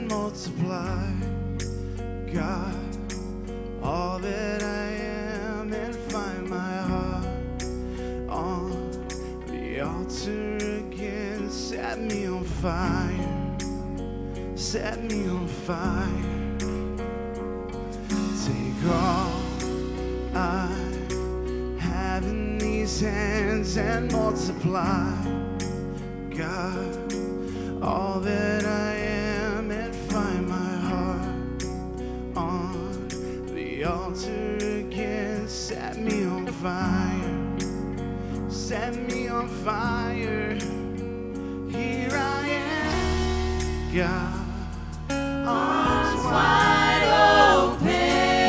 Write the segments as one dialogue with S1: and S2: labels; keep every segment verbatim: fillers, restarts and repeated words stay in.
S1: and multiply, God, all that I am, and find my heart on the altar again. Set me on fire, set me on fire. Take all I have in these hands and multiply, God, all that I am, and find my heart on the altar again. Set me on fire, set me on fire. Here I am, God, arms wide open,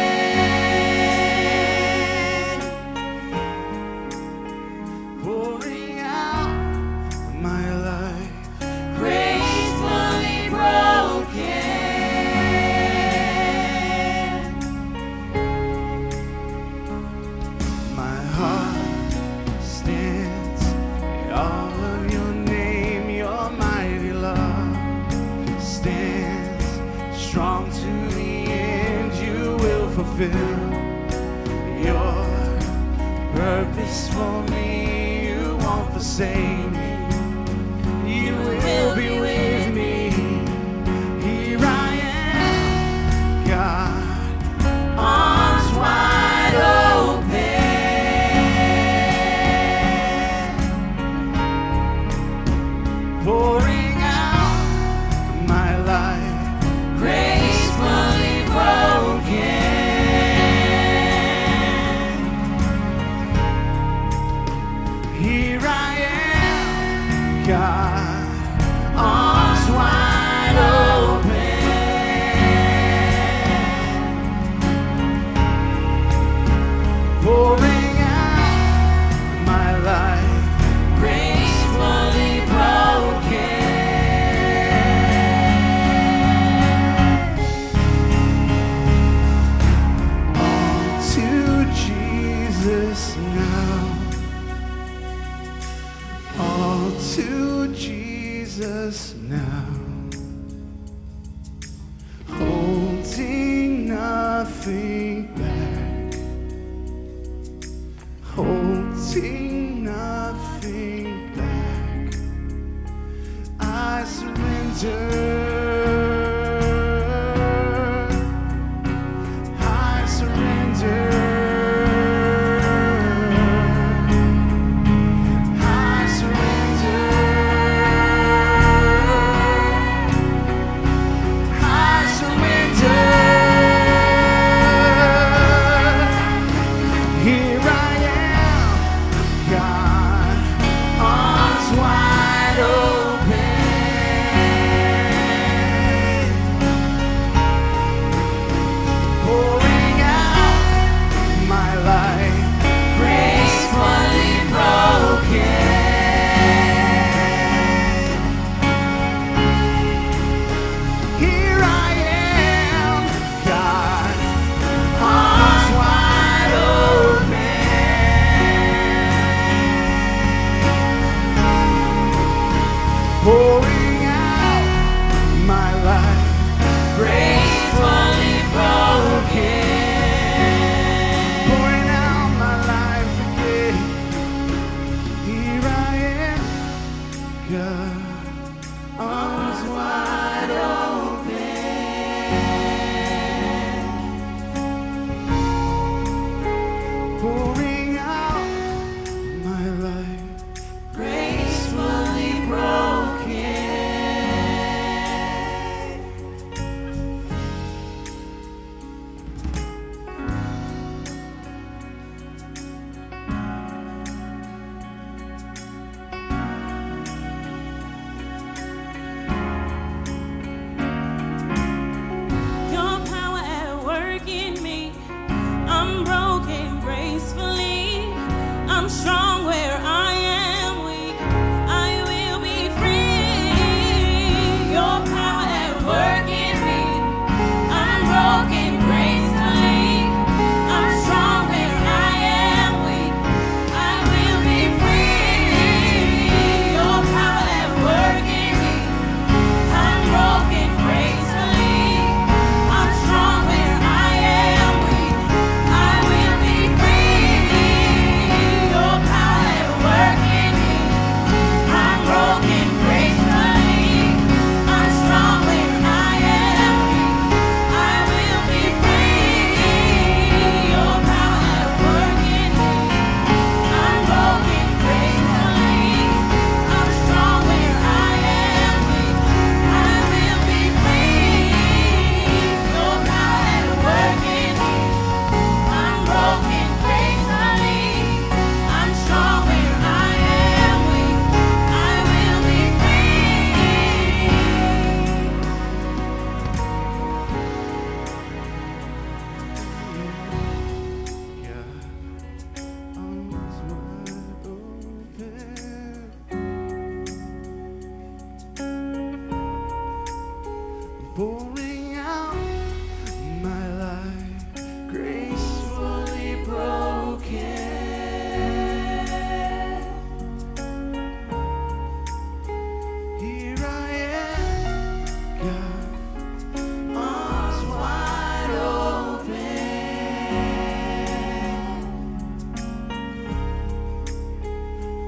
S1: pouring out my life,
S2: gracefully broken.
S1: my heart stands in all of your name. Your mighty love stands strong to the end. You will fulfill your purpose for me. You won't forsake me. You will be with me. Here I am, God, arms wide open, pouring out my life,
S2: Gracefully broken.
S1: here I am, God, arms wide open, pouring out my life,
S2: Gracefully broken.
S1: to Jesus now, all to Jesus now, holding nothing back, holding nothing back. I surrender, I surrender, I surrender, I surrender. Here I am, God, arms wide open,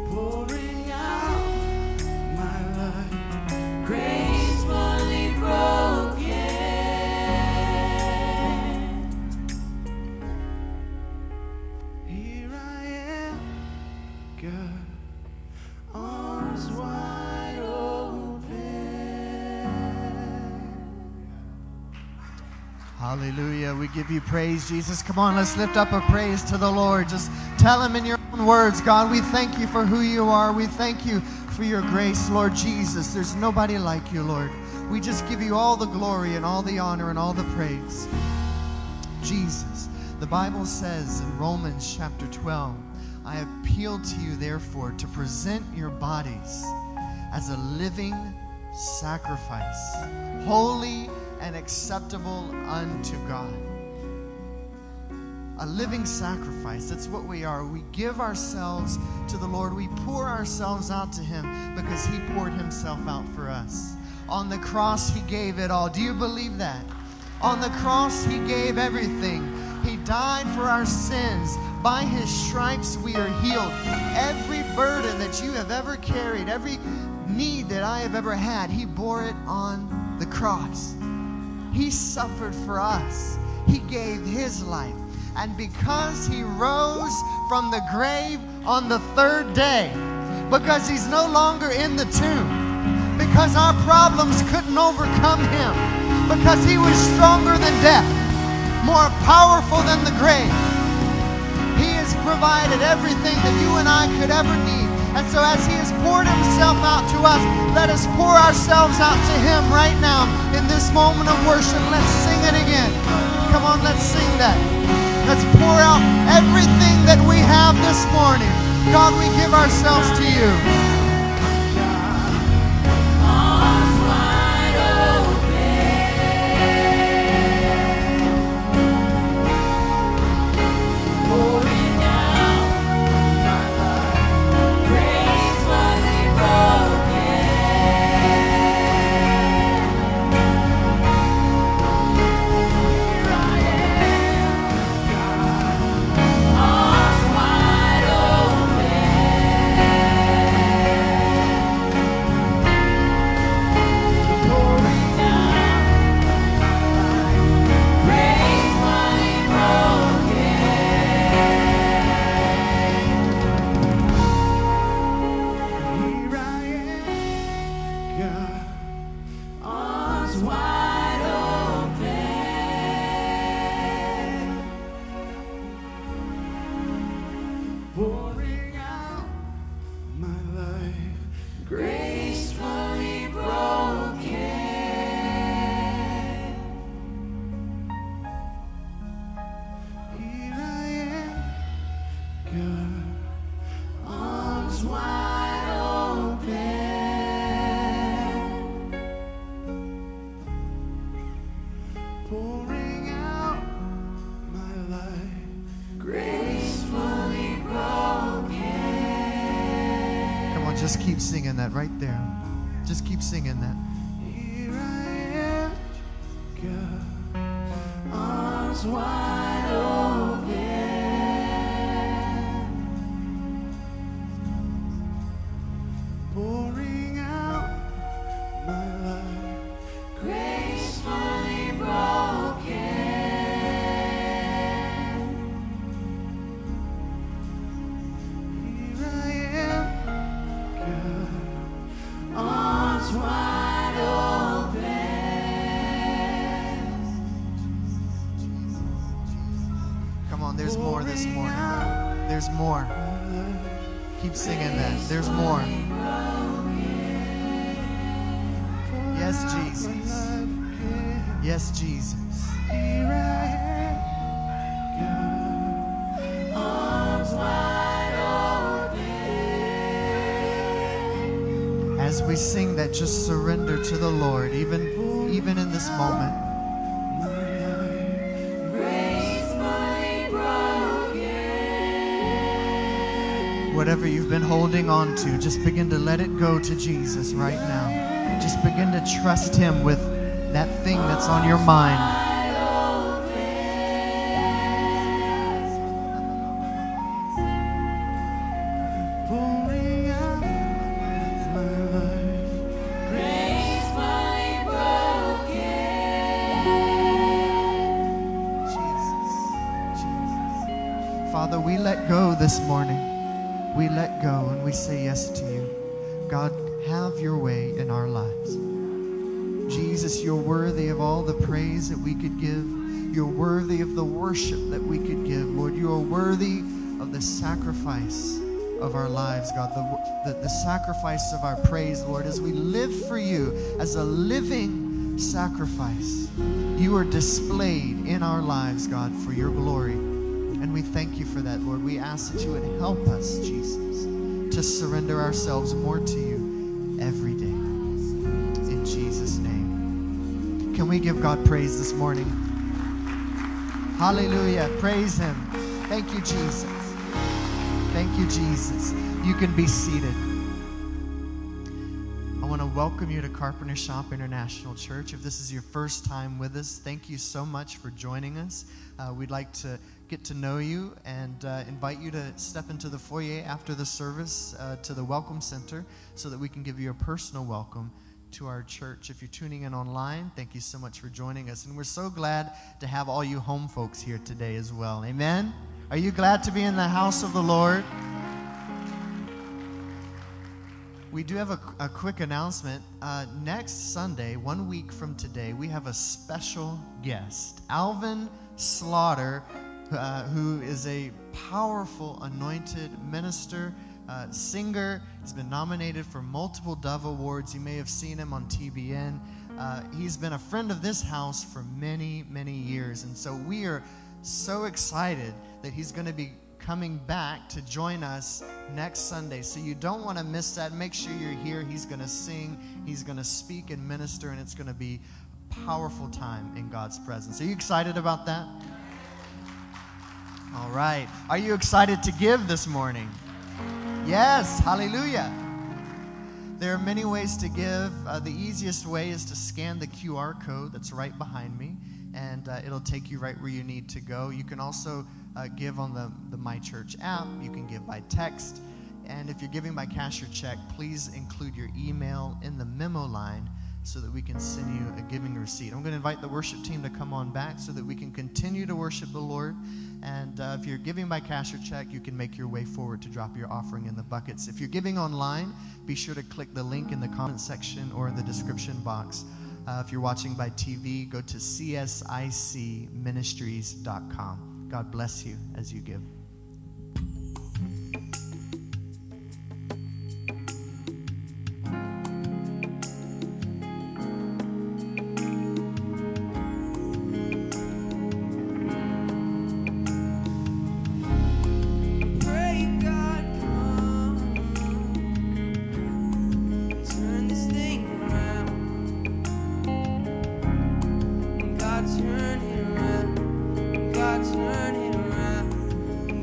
S1: pouring out my life.
S2: gracefully broken.
S1: Here I am, God, arms wide open.
S3: Hallelujah. We give you praise, Jesus. Come on, let's lift up a praise to the Lord. Just tell him in your own words, God, we thank you for who you are. We thank you for your grace, Lord Jesus. There's nobody like you, Lord. We just give you all the glory and all the honor and all the praise. Jesus. The Bible says in Romans chapter twelve, I appeal to you, therefore, to present your bodies as a living sacrifice, holy and acceptable unto God. A living sacrifice. That's what we are. We give ourselves to the Lord. We pour ourselves out to him because he poured himself out for us. On the cross, he gave it all. Do you believe that? On the cross, he gave everything. He died for our sins. By his stripes, we are healed. Every burden that you have ever carried, every need that I have ever had, he bore it on the cross. He suffered for us. He gave his life. And because he rose from the grave on the third day, because he's no longer in the tomb, because our problems couldn't overcome him, because he was stronger than death, more powerful than the grave, he has provided everything that you and I could ever need. And so as he has poured himself out to us, let us pour ourselves out to him right now in this moment of worship. Let's sing it again. Come on, let's sing that. Let's pour out everything that we have this morning. God, we give ourselves to you.
S2: Arms wide open, pouring out my life, gracefully broken. Here I am, arms wide pouring out gracefully
S1: Here I am, God, arms wide open, pouring out my life, gracefully broken. Here I am, God, arms wide open, pouring out my life, gracefully broken.
S3: Come on, just keep singing that right there. Just keep singing that.
S1: Here I am, God, arms wide open, pouring out my life,
S2: gracefully broken.
S1: Here I am, God, arms wide open,
S3: Come on, there's more this morning. There's more. Keep singing that. There's more. Yes, Jesus. Yes, Jesus.
S1: Here I am, God, arms wide open.
S3: As we sing that, just surrender to the Lord, even, even in this moment.
S2: Gracefully broken.
S3: Whatever you've been holding on to, just begin to let it go to Jesus right now. Just begin to trust him with that thing that's on your mind.
S1: Pouring
S3: let go this morning. We let go and we say yes to you. God, have your way in our lives. Jesus, you're worthy of all the praise that we could give. You're worthy of the worship that we could give. Lord, you are worthy of the sacrifice of our lives, God, the, the, the sacrifice of our praise, Lord, as we live for you as a living sacrifice. You are displayed in our lives, God, for your glory. And we thank you for that, Lord. We ask that you would help us, Jesus, to surrender ourselves more to you every day. In Jesus' name. Can we give God praise this morning? Hallelujah. Praise him. Thank you, Jesus. Thank you, Jesus. You can be seated. I want to welcome you to Carpenter Shop International Church. If this is your first time with us, thank you so much for joining us. Uh, we'd like to get to know you and uh, invite you to step into the foyer after the service uh, to the Welcome Center so that we can give you a personal welcome to our church. If you're tuning in online, thank you so much for joining us. And we're so glad to have all you home folks here today as well. Amen? Are you glad to be in the house of the Lord? We do have a, a quick announcement. Uh, next Sunday, one week from today, we have a special guest, Alvin Slaughter, uh, who is a powerful anointed minister, uh, singer. He's been nominated for multiple Dove Awards. You may have seen him on T B N. Uh, he's been a friend of this house for many, many years. And so we are so excited that he's going to be coming back to join us next Sunday. So you don't want to miss that. Make sure you're here. He's going to sing, he's going to speak and minister, and it's going to be a powerful time in God's presence. Are you excited about that? All right. Are you excited to give this morning? Yes. Hallelujah. There are many ways to give. Uh, the easiest way is to scan the Q R code that's right behind me, and uh, it'll take you right where you need to go. You can also uh, give on the, the My Church app. You can give by text. And if you're giving by cash or check, please include your email in the memo line so that we can send you a giving receipt. I'm going to invite the worship team to come on back so that we can continue to worship the Lord. And uh, if you're giving by cash or check, you can make your way forward to drop your offering in the buckets. If you're giving online, be sure to click the link in the comment section or in the description box. Uh, if you're watching by T V, go to c s i c ministries dot com. God bless you as you give.
S1: Turn it around.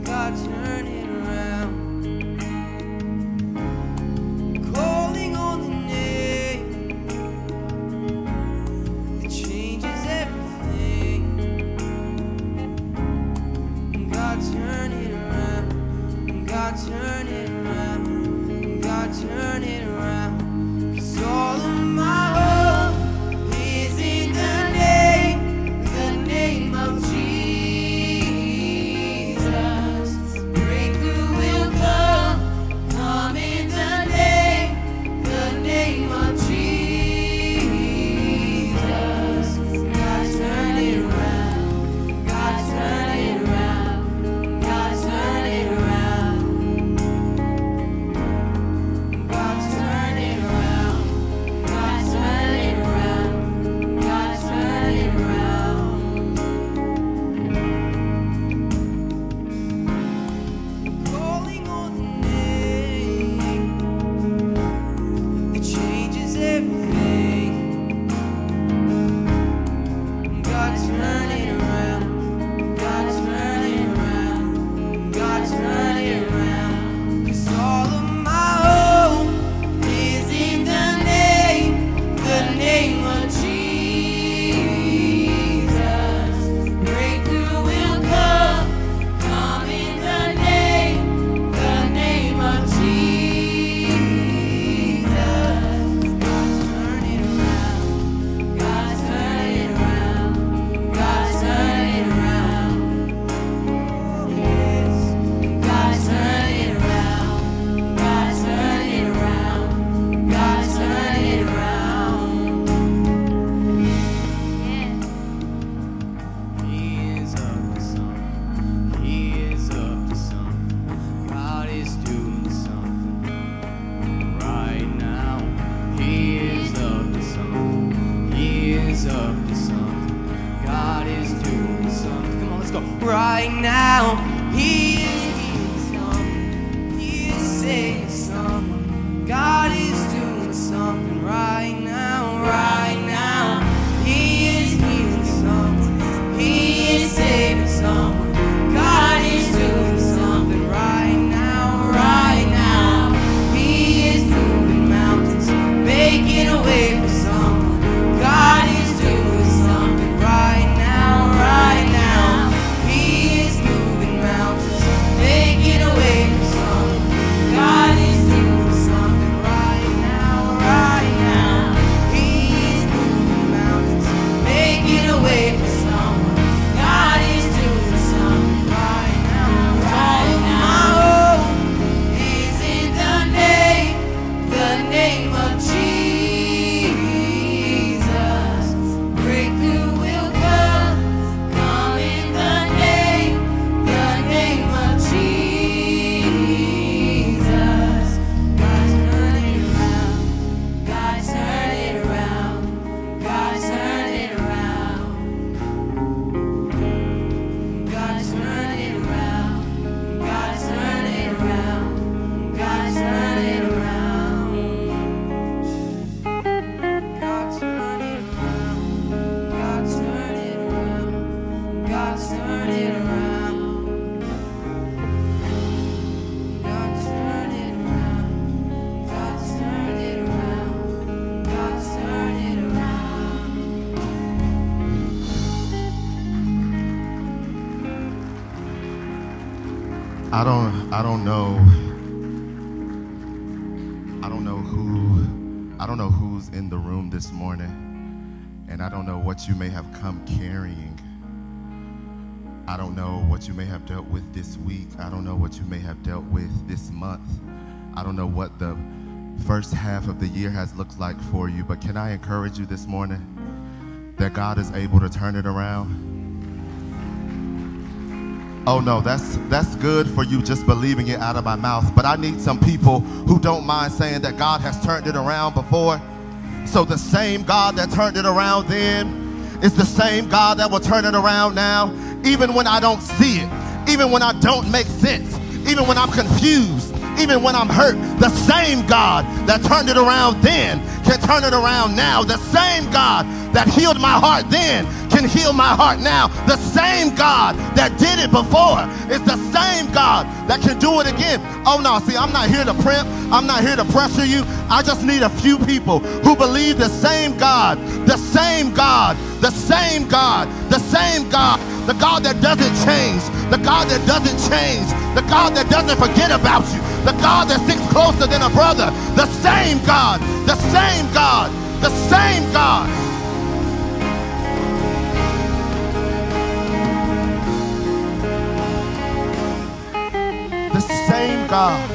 S4: I don't I don't know I don't know who I don't know who's in the room this morning, and I don't know what you may have come carrying. I don't know what you may have dealt with this week. I don't know what you may have dealt with this month. I don't know what the first half of the year has looked like for you, but can I encourage you this morning that God is able to turn it around? Oh no, that's that's good for you just believing it out of my mouth, but I need some people who don't mind saying that God has turned it around before. So the same God that turned it around then is the same God that will turn it around now, even when I don't see it, even when I don't make sense, even when I'm confused, even when I'm hurt. The same God that turned it around then can turn it around now. The same God that healed my heart then can heal my heart now. The same God that did it before is the same God that can do it again. Oh no, see, I'm not here to primp. I'm not here to pressure you. I just need a few people who believe the same God, the same God, the same God, the same God, the God that doesn't change, the God that doesn't change, the God that doesn't forget about you, the God that sticks closer than a brother, the same God, the same God, the same God. The same God.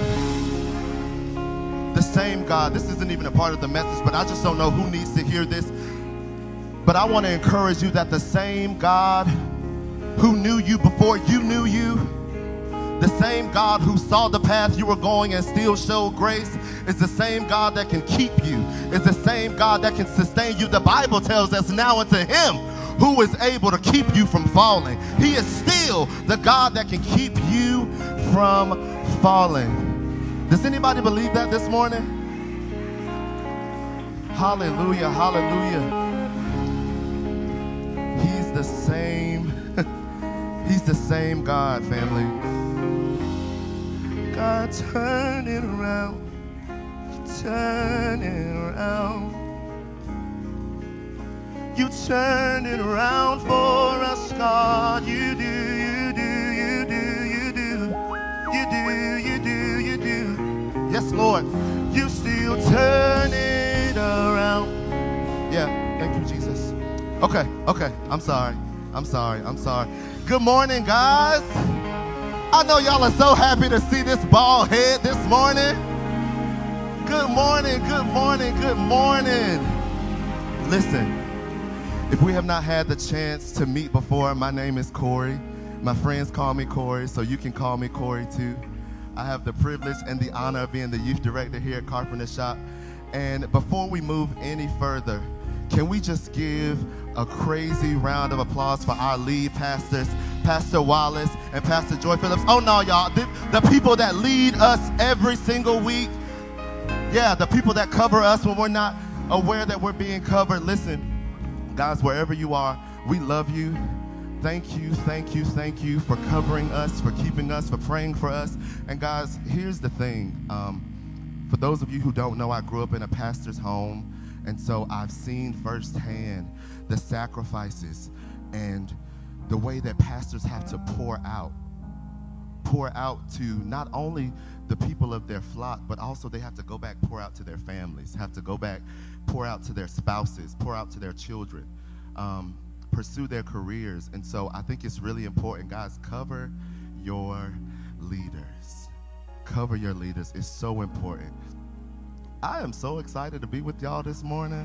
S4: The same God. This isn't even a part of the message, but I just don't know who needs to hear this. But I want to encourage you that the same God who knew you before you knew you, the same God who saw the path you were going and still showed grace, is the same God that can keep you, is the same God that can sustain you. The Bible tells us now unto him who is able to keep you from falling. He is still the God that can keep you from falling. Does anybody believe that this morning? Hallelujah, hallelujah. He's the same. He's the same God, family. God, turn it around. Turn it around. You turn it around for us, God. You do, you do, you do, you do. You do, you do, you do. Yes, Lord. You still turn it around. Yeah, thank you, Jesus. Okay, okay, I'm sorry. I'm sorry, I'm sorry. Good morning, guys. I know y'all are so happy to see this bald head this morning. Good morning, good morning, good morning. Listen, if we have not had the chance to meet before, my name is Corey. My friends call me Corey, so you can call me Corey too. I have the privilege and the honor of being the youth director here at Carpenter Shop. And before we move any further, can we just give a crazy round of applause for our lead pastors, Pastor Wallace and Pastor Joy Phillips? Oh no, y'all, the, the people that lead us every single week. Yeah, the people that cover us when we're not aware that we're being covered. Listen, guys, wherever you are, we love you. Thank you, thank you, thank you for covering us, for keeping us, for praying for us. And guys, here's the thing. Um, for those of you who don't know, I grew up in a pastor's home. And so I've seen firsthand the sacrifices and the way that pastors have to pour out, pour out to not only the people of their flock, but also they have to go back, pour out to their families, have to go back, pour out to their spouses, pour out to their children, um, pursue their careers. And so I think it's really important, guys, cover your leaders. Cover your leaders. It's so important. I am so excited to be with y'all this morning.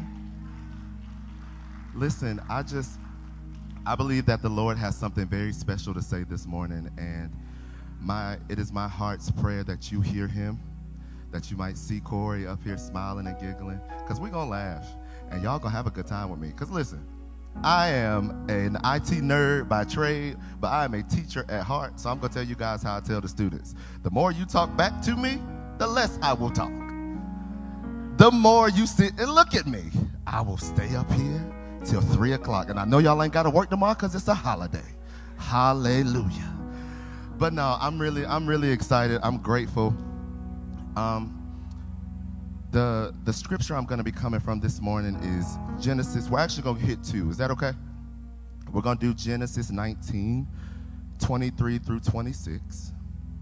S4: Listen, I just, I believe that the Lord has something very special to say this morning, and my, it is my heart's prayer that you hear him, that you might see Corey up here smiling and giggling, because we're going to laugh, and y'all going to have a good time with me. Because listen, I am an I T nerd by trade, but I am a teacher at heart, so I'm going to tell you guys how I tell the students. The more you talk back to me, the less I will talk. The more you sit and look at me, I will stay up here till three o'clock. And I know y'all ain't got to work tomorrow because it's a holiday. Hallelujah. But no, I'm really, I'm really excited. I'm grateful. Um, the, the scripture I'm going to be coming from this morning is Genesis. We're actually going to hit two. Is that okay? We're going to do Genesis nineteen, twenty-three through twenty-six.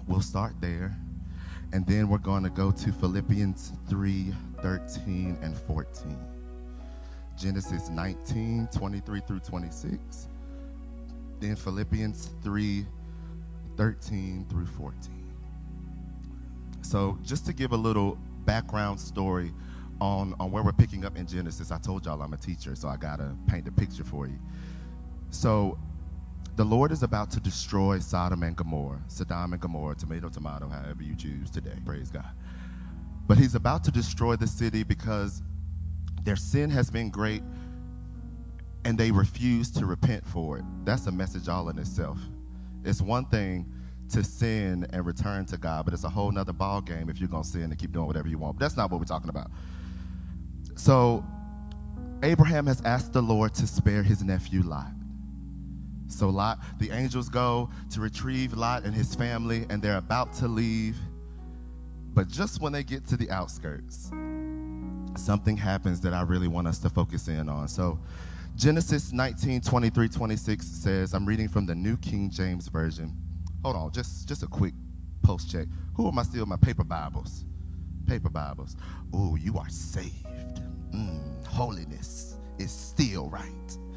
S4: we'll start there. And then we're going to go to Philippians three, thirteen, and fourteen. Genesis nineteen, twenty-three through twenty-six. Then Philippians three, thirteen through fourteen. So just to give a little background story on, on where we're picking up in Genesis. I told y'all I'm a teacher, so I got to paint a picture for you. So the Lord is about to destroy Sodom and Gomorrah, Sodom and Gomorrah, tomato, tomato, however you choose today. Praise God. But he's about to destroy the city because their sin has been great and they refuse to repent for it. That's a message all in itself. It's one thing to sin and return to God, but it's a whole nother ball game if you're going to sin and keep doing whatever you want. But that's not what we're talking about. So Abraham has asked the Lord to spare his nephew Lot. So Lot, the angels go to retrieve Lot and his family, and they're about to leave. But just when they get to the outskirts, something happens that I really want us to focus in on. So Genesis nineteen, twenty-three, twenty-six says, I'm reading from the New King James Version. Hold on, just, just a quick post check. Who am I stealing my paper Bibles? Paper Bibles. Oh, you are saved. Mm, holiness is still right.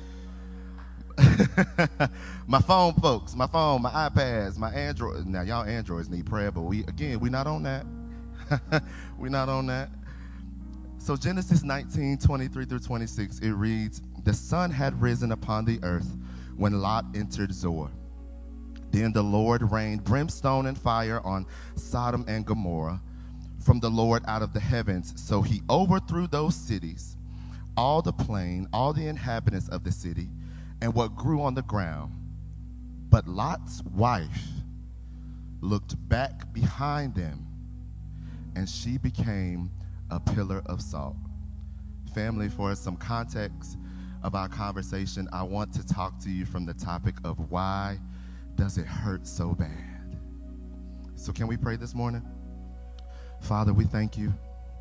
S4: My phone, folks, my phone, my iPads, my Android. Now, y'all Androids need prayer, but we, again, we're not on that. We're not on that. So Genesis nineteen, twenty-three through twenty-six, it reads, the sun had risen upon the earth when Lot entered Zoar. Then the Lord rained brimstone and fire on Sodom and Gomorrah from the Lord out of the heavens. So he overthrew those cities, all the plain, all the inhabitants of the city, and what grew on the ground. But Lot's wife looked back behind them, and she became a pillar of salt. Family, for some context of our conversation, I want to talk to you from the topic of why does it hurt so bad? So can we pray this morning? Father, we thank you.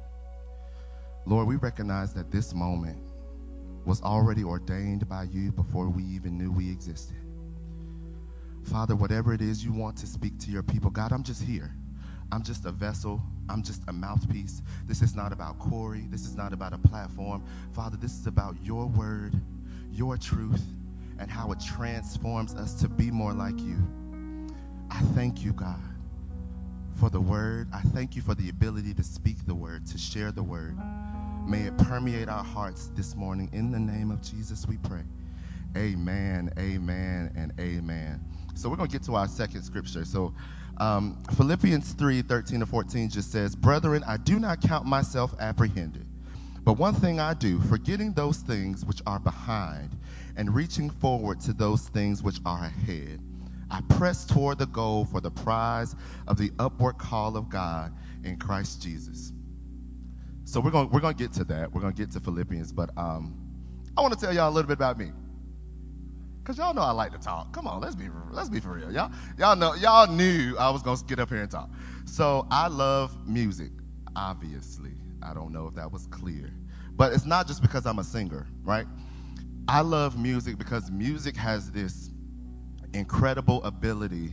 S4: Lord, we recognize that this moment was already ordained by you before we even knew we existed. Father, whatever it is you want to speak to your people, God, I'm just here. I'm just a vessel. I'm just a mouthpiece. This is not about Corey. This is not about a platform. Father, this is about your word, your truth, and how it transforms us to be more like you. I thank you, God, for the word. I thank you for the ability to speak the word, to share the word. May it permeate our hearts this morning. In the name of Jesus, we pray. Amen, amen, and amen. So we're going to get to our second scripture. So um, Philippians three, thirteen to fourteen just says, brethren, I do not count myself apprehended. But one thing I do, forgetting those things which are behind and reaching forward to those things which are ahead, I press toward the goal for the prize of the upward call of God in Christ Jesus. So we're going we're going to get to that. We're going to get to Philippians, but um, I want to tell y'all a little bit about me. Cause y'all know I like to talk. Come on, let's be let's be for real. Y'all y'all know y'all knew I was gonna get up here and talk. So I love music. Obviously, I don't know if that was clear, but it's not just because I'm a singer, right? I love music because music has this incredible ability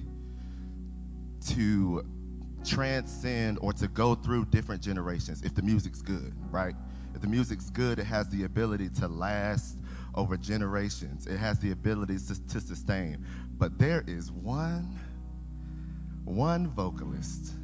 S4: to transcend or to go through different generations if the music's good, right? If the music's good, it has the ability to last over generations. It has the ability to, to sustain. But there is one, one vocalist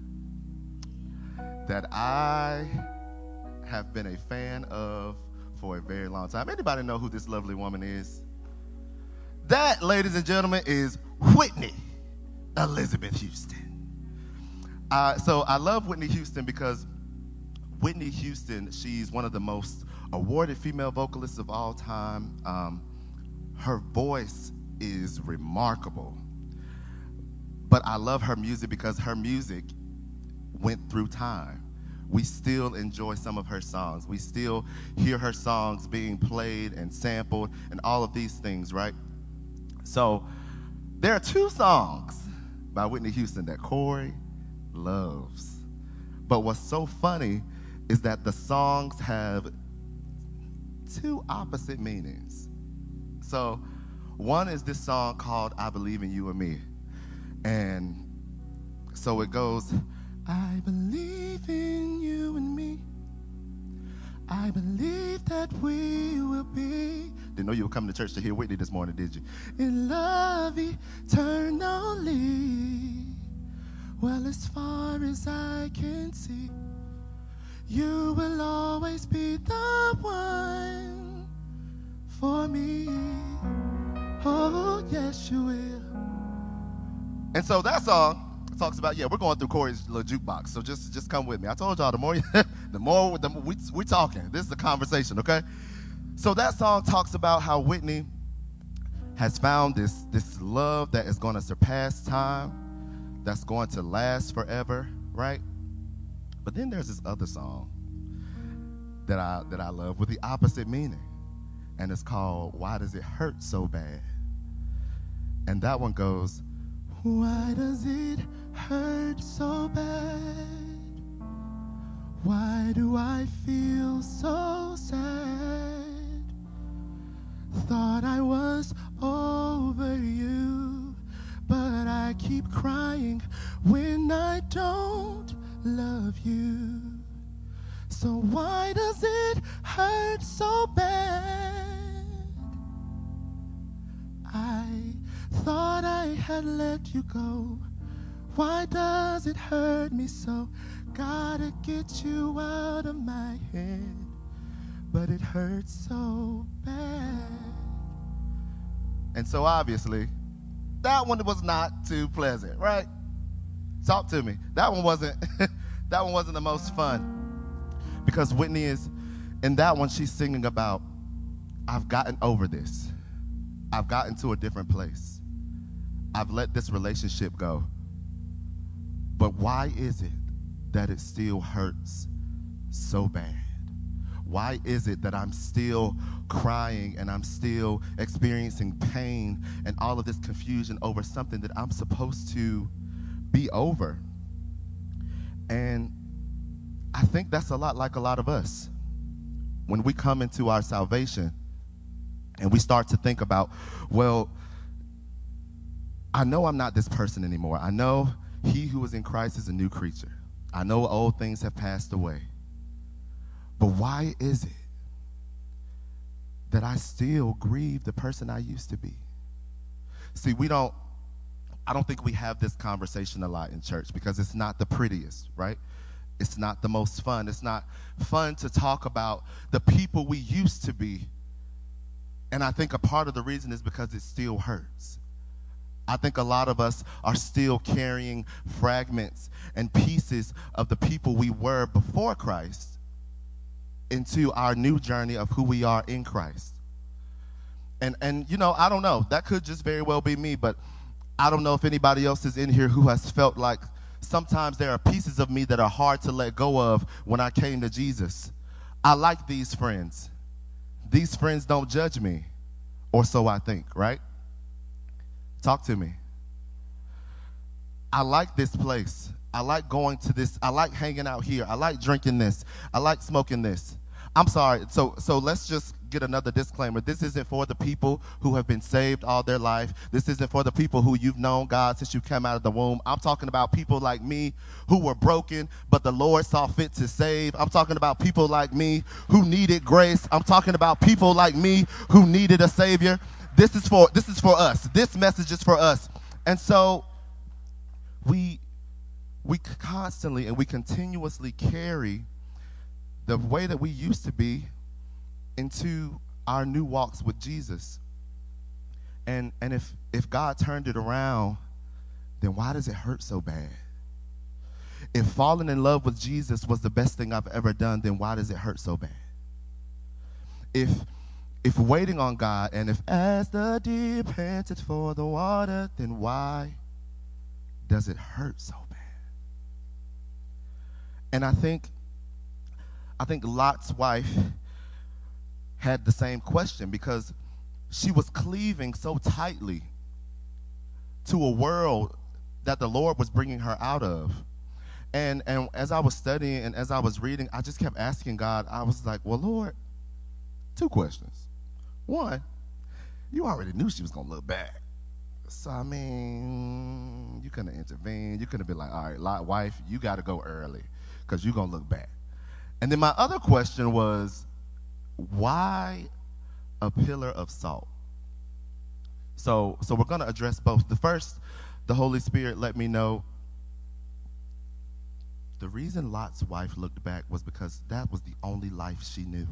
S4: that I have been a fan of for a very long time. Anybody know who this lovely woman is? That, ladies and gentlemen, is Whitney Elizabeth Houston. Uh, so I love Whitney Houston because Whitney Houston, she's one of the most awarded female vocalists of all time. Um, her voice is remarkable. But I love her music because her music went through time. We still enjoy some of her songs. We still hear her songs being played and sampled and all of these things, right? So there are two songs by Whitney Houston that Corey loves. But what's so funny is that the songs have two opposite meanings. So one is this song called I Believe in You and Me. And so it goes, I believe in you and me. I believe that we will be. Didn't know you were coming to church to hear Whitney this morning, did you? In love eternally. Well, as far as I can see, you will always be the one for me. Oh, yes, you will. And so that song talks about, yeah, we're going through Corey's little jukebox, so just just come with me. I told y'all, the more, the more, the more we, we talking. This is a conversation, okay? So that song talks about how Whitney has found this, this love that is going to surpass time, that's going to last forever, right? But then there's this other song that I that I love with the opposite meaning, and it's called Why Does It Hurt So Bad? And that one goes, why does it hurt so bad? Why do I feel so sad? Thought I was over you, but I keep crying when I don't love you. So why does it hurt so bad? I thought I had let you go. Why does it hurt me so? Gotta get you out of my head, but it hurts so bad. And so obviously, that one was not too pleasant, right? Talk to me. That one wasn't that one wasn't the most fun. Because Whitney is, in that one, she's singing about, I've gotten over this. I've gotten to a different place. I've let this relationship go. But why is it that it still hurts so bad? Why is it that I'm still crying and I'm still experiencing pain and all of this confusion over something that I'm supposed to be over? And I think that's a lot like a lot of us. When we come into our salvation and we start to think about, well, I know I'm not this person anymore. I know he who is in Christ is a new creature. I know old things have passed away. But why is it that I still grieve the person I used to be? See, we don't, I don't think we have this conversation a lot in church because it's not the prettiest, right? It's not the most fun. It's not fun to talk about the people we used to be. And I think a part of the reason is because it still hurts. I think a lot of us are still carrying fragments and pieces of the people we were before Christ into our new journey of who we are in Christ. And, and you know, I don't know. That could just very well be me, but I don't know if anybody else is in here who has felt like sometimes there are pieces of me that are hard to let go of when I came to Jesus. I like these friends. These friends don't judge me, or so I think, right? Talk to me. I like this place. I like going to this. I like hanging out here. I like drinking this. I like smoking this. I'm sorry. So, so let's just get another disclaimer. This isn't for the people who have been saved all their life. This isn't for the people who you've known God since you came out of the womb. I'm talking about people like me who were broken, but the Lord saw fit to save. I'm talking about people like me who needed grace. I'm talking about people like me who needed a Savior. This is for, this is for us. This message is for us. And so we, we constantly and we continuously carry the way that we used to be into our new walks with Jesus. And and if if God turned it around, then why does it hurt so bad? If falling in love with Jesus was the best thing I've ever done, then why does it hurt so bad? If if waiting on God, and if as the deer panted for the water, then why does it hurt so bad? And I think I think Lot's wife had the same question because she was cleaving so tightly to a world that the Lord was bringing her out of. And and as I was studying and as I was reading, I just kept asking God, I was like, well, Lord, two questions. One, you already knew she was going to look bad. So, I mean, you couldn't have intervened. You couldn't have been like, all right, Lot, wife, you got to go early because you're going to look back. And then my other question was, why a pillar of salt? So, so we're going to address both. The first, the Holy Spirit let me know the reason Lot's wife looked back was because that was the only life she knew.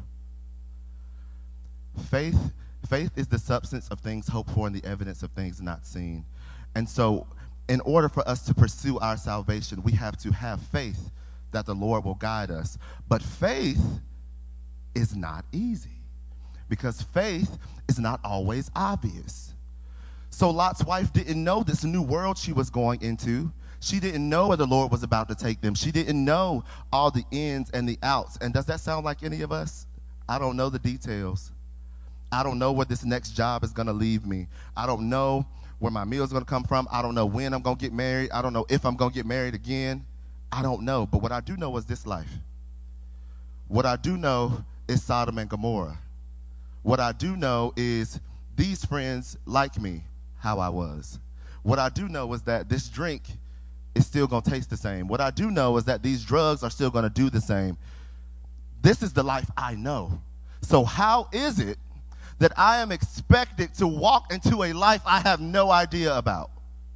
S4: Faith, faith is the substance of things hoped for and the evidence of things not seen. And so, in order for us to pursue our salvation, we have to have faith that the Lord will guide us. But faith is not easy because faith is not always obvious. So Lot's wife didn't know this new world she was going into. She didn't know where the Lord was about to take them. She didn't know all the ins and the outs. And does that sound like any of us? I don't know the details. I don't know where this next job is going to leave me. I don't know where my meal is going to come from. I don't know when I'm going to get married. I don't know if I'm going to get married again. I don't know. But what I do know is this life. What I do know is Sodom and Gomorrah. What I do know is these friends like me, how I was. What I do know is that this drink is still going to taste the same. What I do know is that these drugs are still going to do the same. This is the life I know. So how is it that I am expected to walk into a life I have no idea about?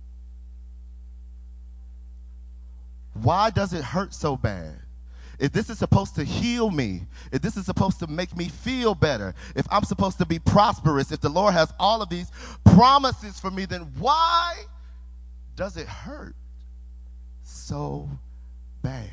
S4: Why does it hurt so bad? If this is supposed to heal me, if this is supposed to make me feel better, if I'm supposed to be prosperous, if the Lord has all of these promises for me, then why does it hurt so bad?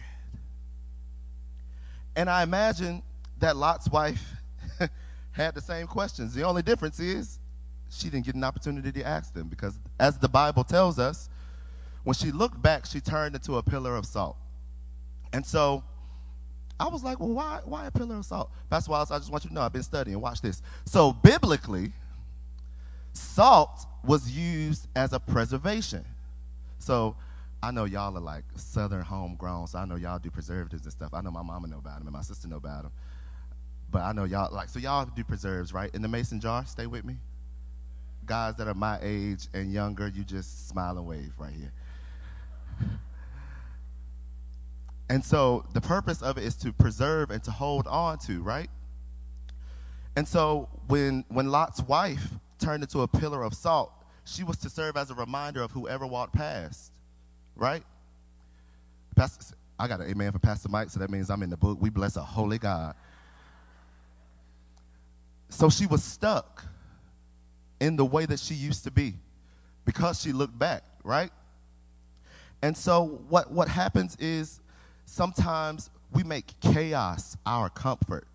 S4: And I imagine that Lot's wife had the same questions. The only difference is she didn't get an opportunity to ask them because, as the Bible tells us, when she looked back, she turned into a pillar of salt. And so I was like, well, why, why a pillar of salt? Pastor Wallace, I just want you to know I've been studying. Watch this. So biblically, salt was used as a preservation. So I know y'all are like Southern homegrown, so I know y'all do preservatives and stuff. I know my mama know about them and my sister know about them. But I know y'all, like, so y'all do preserves, right? In the mason jar, stay with me. Guys that are my age and younger, you just smile and wave right here. And so the purpose of it is to preserve and to hold on to, right? And so when when Lot's wife turned into a pillar of salt, she was to serve as a reminder of whoever walked past, right? Pastor, I got an amen for Pastor Mike, so that means I'm in the book. We bless a holy God. So she was stuck in the way that she used to be because she looked back, right? And so what, what happens is sometimes we make chaos our comfort.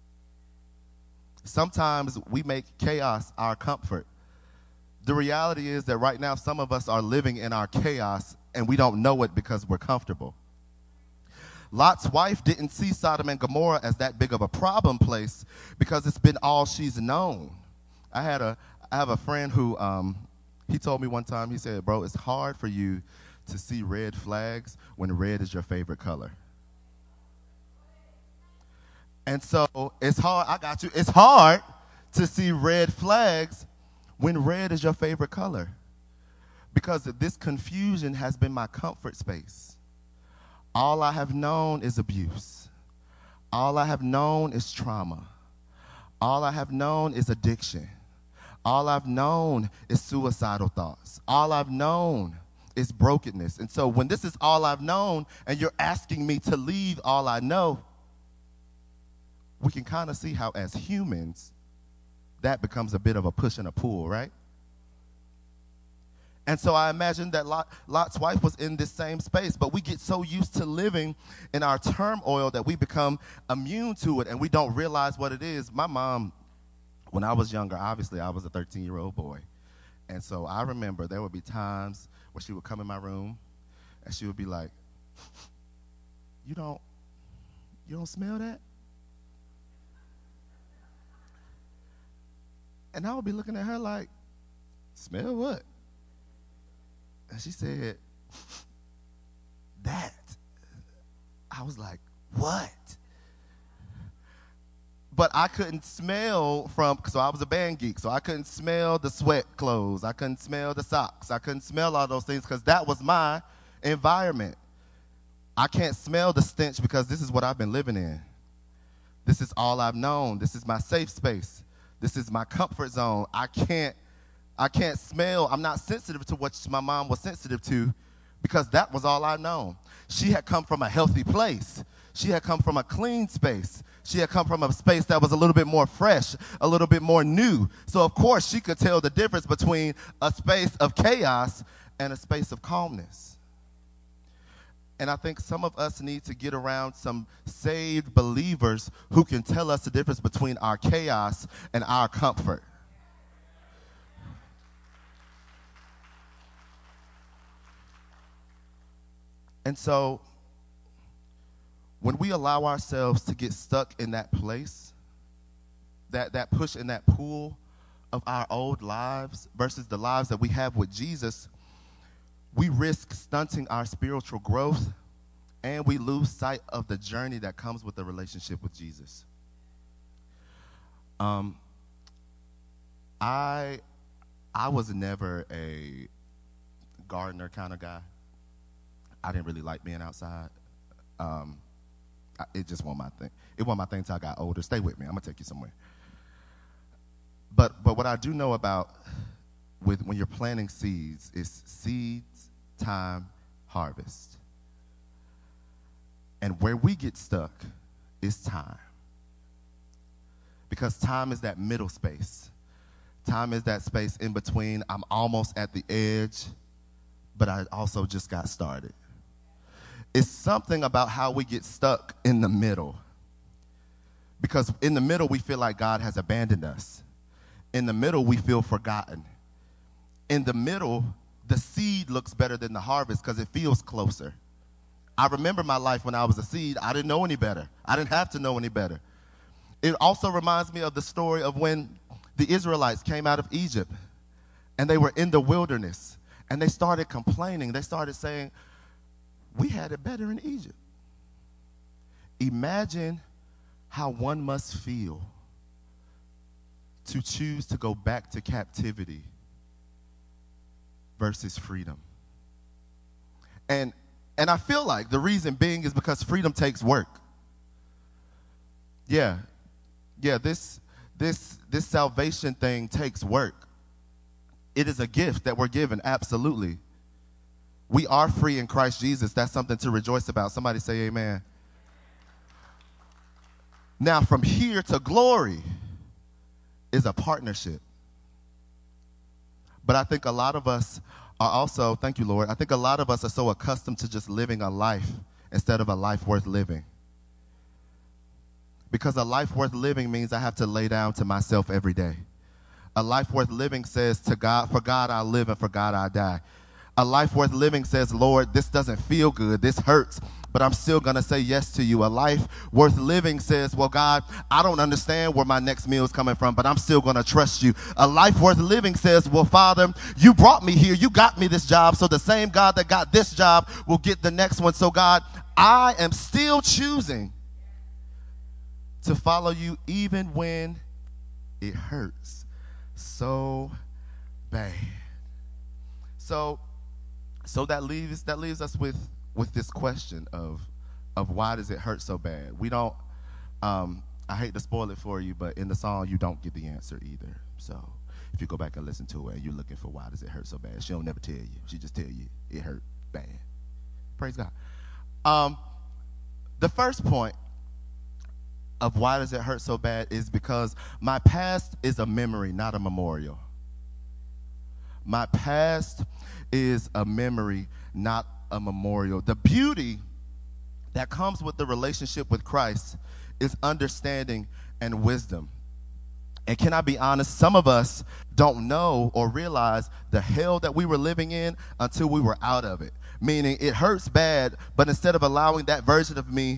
S4: Sometimes we make chaos our comfort. The reality is that right now some of us are living in our chaos and we don't know it because we're comfortable. Lot's wife didn't see Sodom and Gomorrah as that big of a problem place because it's been all she's known. I had a I have a friend who um, he told me one time, he said, bro, it's hard for you to see red flags when red is your favorite color. And so it's hard, I got you, it's hard to see red flags when red is your favorite color because this confusion has been my comfort space. All I have known is abuse. All I have known is trauma. All I have known is addiction. All I've known is suicidal thoughts. All I've known is brokenness. And so when this is all I've known and you're asking me to leave all I know, we can kind of see how as humans that becomes a bit of a push and a pull, right? And so I imagine that Lot, Lot's wife was in this same space, but we get so used to living in our turmoil that we become immune to it and we don't realize what it is. My mom, when I was younger, obviously I was a thirteen-year-old boy. And so I remember there would be times where she would come in my room and she would be like, you don't, you don't smell that? And I would be looking at her like, smell what? And she said, that. I was like, what? but I couldn't smell from, so I was a band geek, so I couldn't smell the sweat clothes. I couldn't smell the socks. I couldn't smell all those things because that was my environment. I can't smell the stench because this is what I've been living in. This is all I've known. This is my safe space. This is my comfort zone. I can't, I can't smell. I'm not sensitive to what my mom was sensitive to because that was all I've known. She had come from a healthy place. She had come from a clean space. She had come from a space that was a little bit more fresh, a little bit more new. So, of course, she could tell the difference between a space of chaos and a space of calmness. And I think some of us need to get around some saved believers who can tell us the difference between our chaos and our comfort. And so, when we allow ourselves to get stuck in that place, that, that push in that pool of our old lives versus the lives that we have with Jesus, we risk stunting our spiritual growth and we lose sight of the journey that comes with the relationship with Jesus. Um, I, I was never a gardener kind of guy. I didn't really like being outside. Um, I, it just wasn't my thing. It wasn't my thing until I got older. Stay with me. I'm going to take you somewhere. But but what I do know about with when you're planting seeds is seeds, time, harvest. And where we get stuck is time. Because time is that middle space. Time is that space in between. I'm almost at the edge, but I also just got started. It's something about how we get stuck in the middle. Because in the middle, we feel like God has abandoned us. In the middle, we feel forgotten. In the middle, the seed looks better than the harvest because it feels closer. I remember my life when I was a seed. I didn't know any better. I didn't have to know any better. It also reminds me of the story of when the Israelites came out of Egypt and they were in the wilderness and they started complaining. They started saying, we had it better in Egypt. Imagine how one must feel to choose to go back to captivity versus freedom. And and I feel like the reason being is because freedom takes work. Yeah. Yeah, this this this salvation thing takes work. It is a gift that we're given, absolutely. We are free in Christ Jesus. That's something to rejoice about. Somebody say amen. Now, from here to glory is a partnership. But I think a lot of us are also, thank you, Lord, I think a lot of us are so accustomed to just living a life instead of a life worth living. Because a life worth living means I have to lay down to myself every day. A life worth living says, to God, for God I live and for God I die. A life worth living says, Lord, this doesn't feel good. This hurts, but I'm still going to say yes to you. A life worth living says, well, God, I don't understand where my next meal is coming from, but I'm still going to trust you. A life worth living says, well, Father, you brought me here. You got me this job. So the same God that got this job will get the next one. So, God, I am still choosing to follow you even when it hurts so bad. So, So that leaves that leaves us with, with this question of of why does it hurt so bad? We don't, um, I hate to spoil it for you, but in the song you don't get the answer either. So if you go back and listen to it and you're looking for why does it hurt so bad, she'll never tell you. She just tell you it hurt bad. Praise God. Um, the first point of why does it hurt so bad is because my past is a memory, not a memorial. My past is a memory, not a memorial. The beauty that comes with the relationship with Christ is understanding and wisdom. And can I be honest, some of us don't know or realize the hell that we were living in until we were out of it. Meaning it hurts bad, but instead of allowing that version of me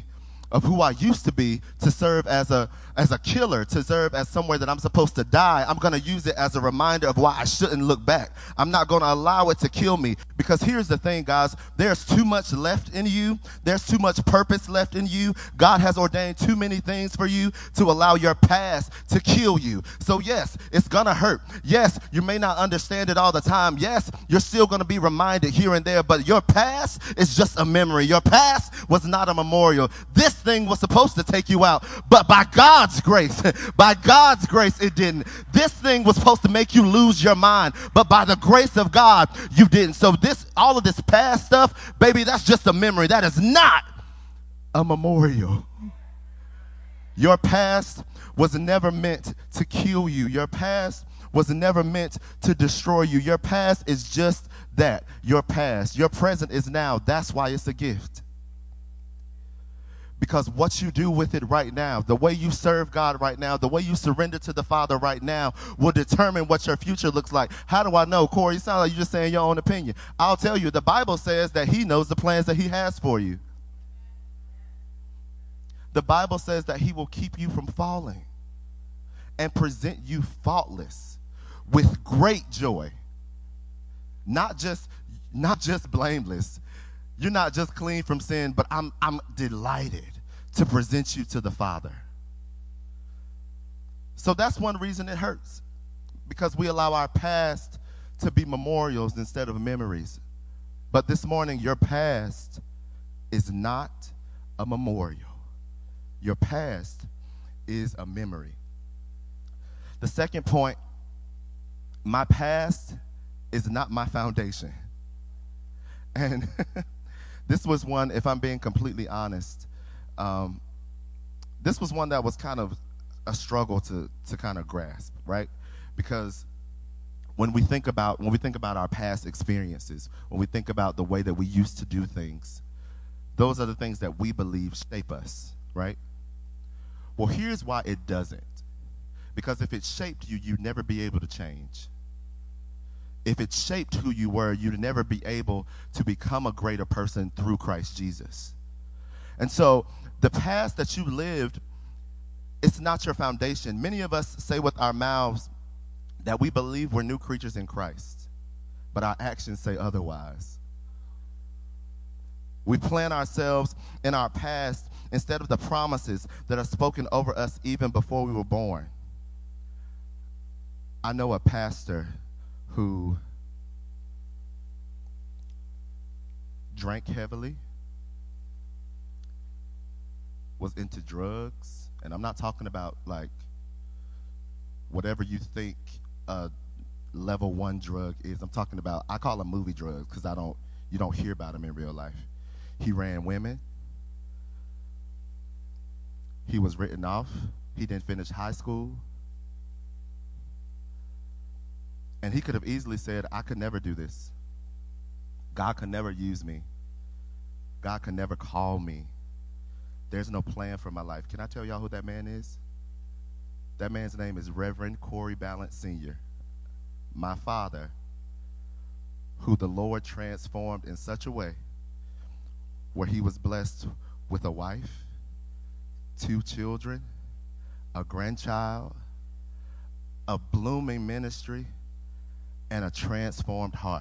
S4: of who I used to be to serve as a as a killer, to serve as somewhere that I'm supposed to die. I'm going to use it as a reminder of why I shouldn't look back. I'm not going to allow it to kill me, because here's the thing, guys. There's too much left in you. There's too much purpose left in you. God has ordained too many things for you to allow your past to kill you. So yes, it's going to hurt. Yes, you may not understand it all the time. Yes, you're still going to be reminded here and there, but your past is just a memory. Your past was not a memorial. This thing was supposed to take you out, but by God's grace, by God's grace, it didn't. This thing was supposed to make you lose your mind, but by the grace of God, you didn't. So this, all of this past stuff, baby, that's just a memory. That is not a memorial. Your past was never meant to kill you. Your past was never meant to destroy you. Your past is just that, your past. Your present is now. That's why it's a gift. Because what you do with it right now, the way you serve God right now, the way you surrender to the Father right now will determine what your future looks like. How do I know? Corey, you sound like you're just saying your own opinion. I'll tell you, the Bible says that he knows the plans that he has for you. The Bible says that he will keep you from falling and present you faultless with great joy. Not just, not just blameless. You're not just clean from sin, but I'm, I'm delighted to present you to the Father. So that's one reason it hurts, because we allow our past to be memorials instead of memories. But this morning, your past is not a memorial. Your past is a memory. The second point, my past is not my foundation. And this was one, if I'm being completely honest, um, this was one that was kind of a struggle to to kind of grasp, right? Because when we think about when we think about our past experiences, when we think about the way that we used to do things, those are the things that we believe shape us, right? Well, here's why it doesn't. Because if it shaped you, you'd never be able to change. If it shaped who you were, you'd never be able to become a greater person through Christ Jesus. And so the past that you lived, it's not your foundation. Many of us say with our mouths that we believe we're new creatures in Christ, but our actions say otherwise. We plan ourselves in our past instead of the promises that are spoken over us even before we were born. I know a pastor who drank heavily, was into drugs, and I'm not talking about like whatever you think a level one drug is. I'm talking about, I call them movie drugs because I don't, you don't hear about them in real life. He ran women. He was written off. He didn't finish high school. And he could have easily said, I could never do this. God could never use me. God could never call me. There's no plan for my life. Can I tell y'all who that man is? That man's name is Reverend Corey Balance Senior My father, who the Lord transformed in such a way where he was blessed with a wife, two children, a grandchild, a blooming ministry, and a transformed heart.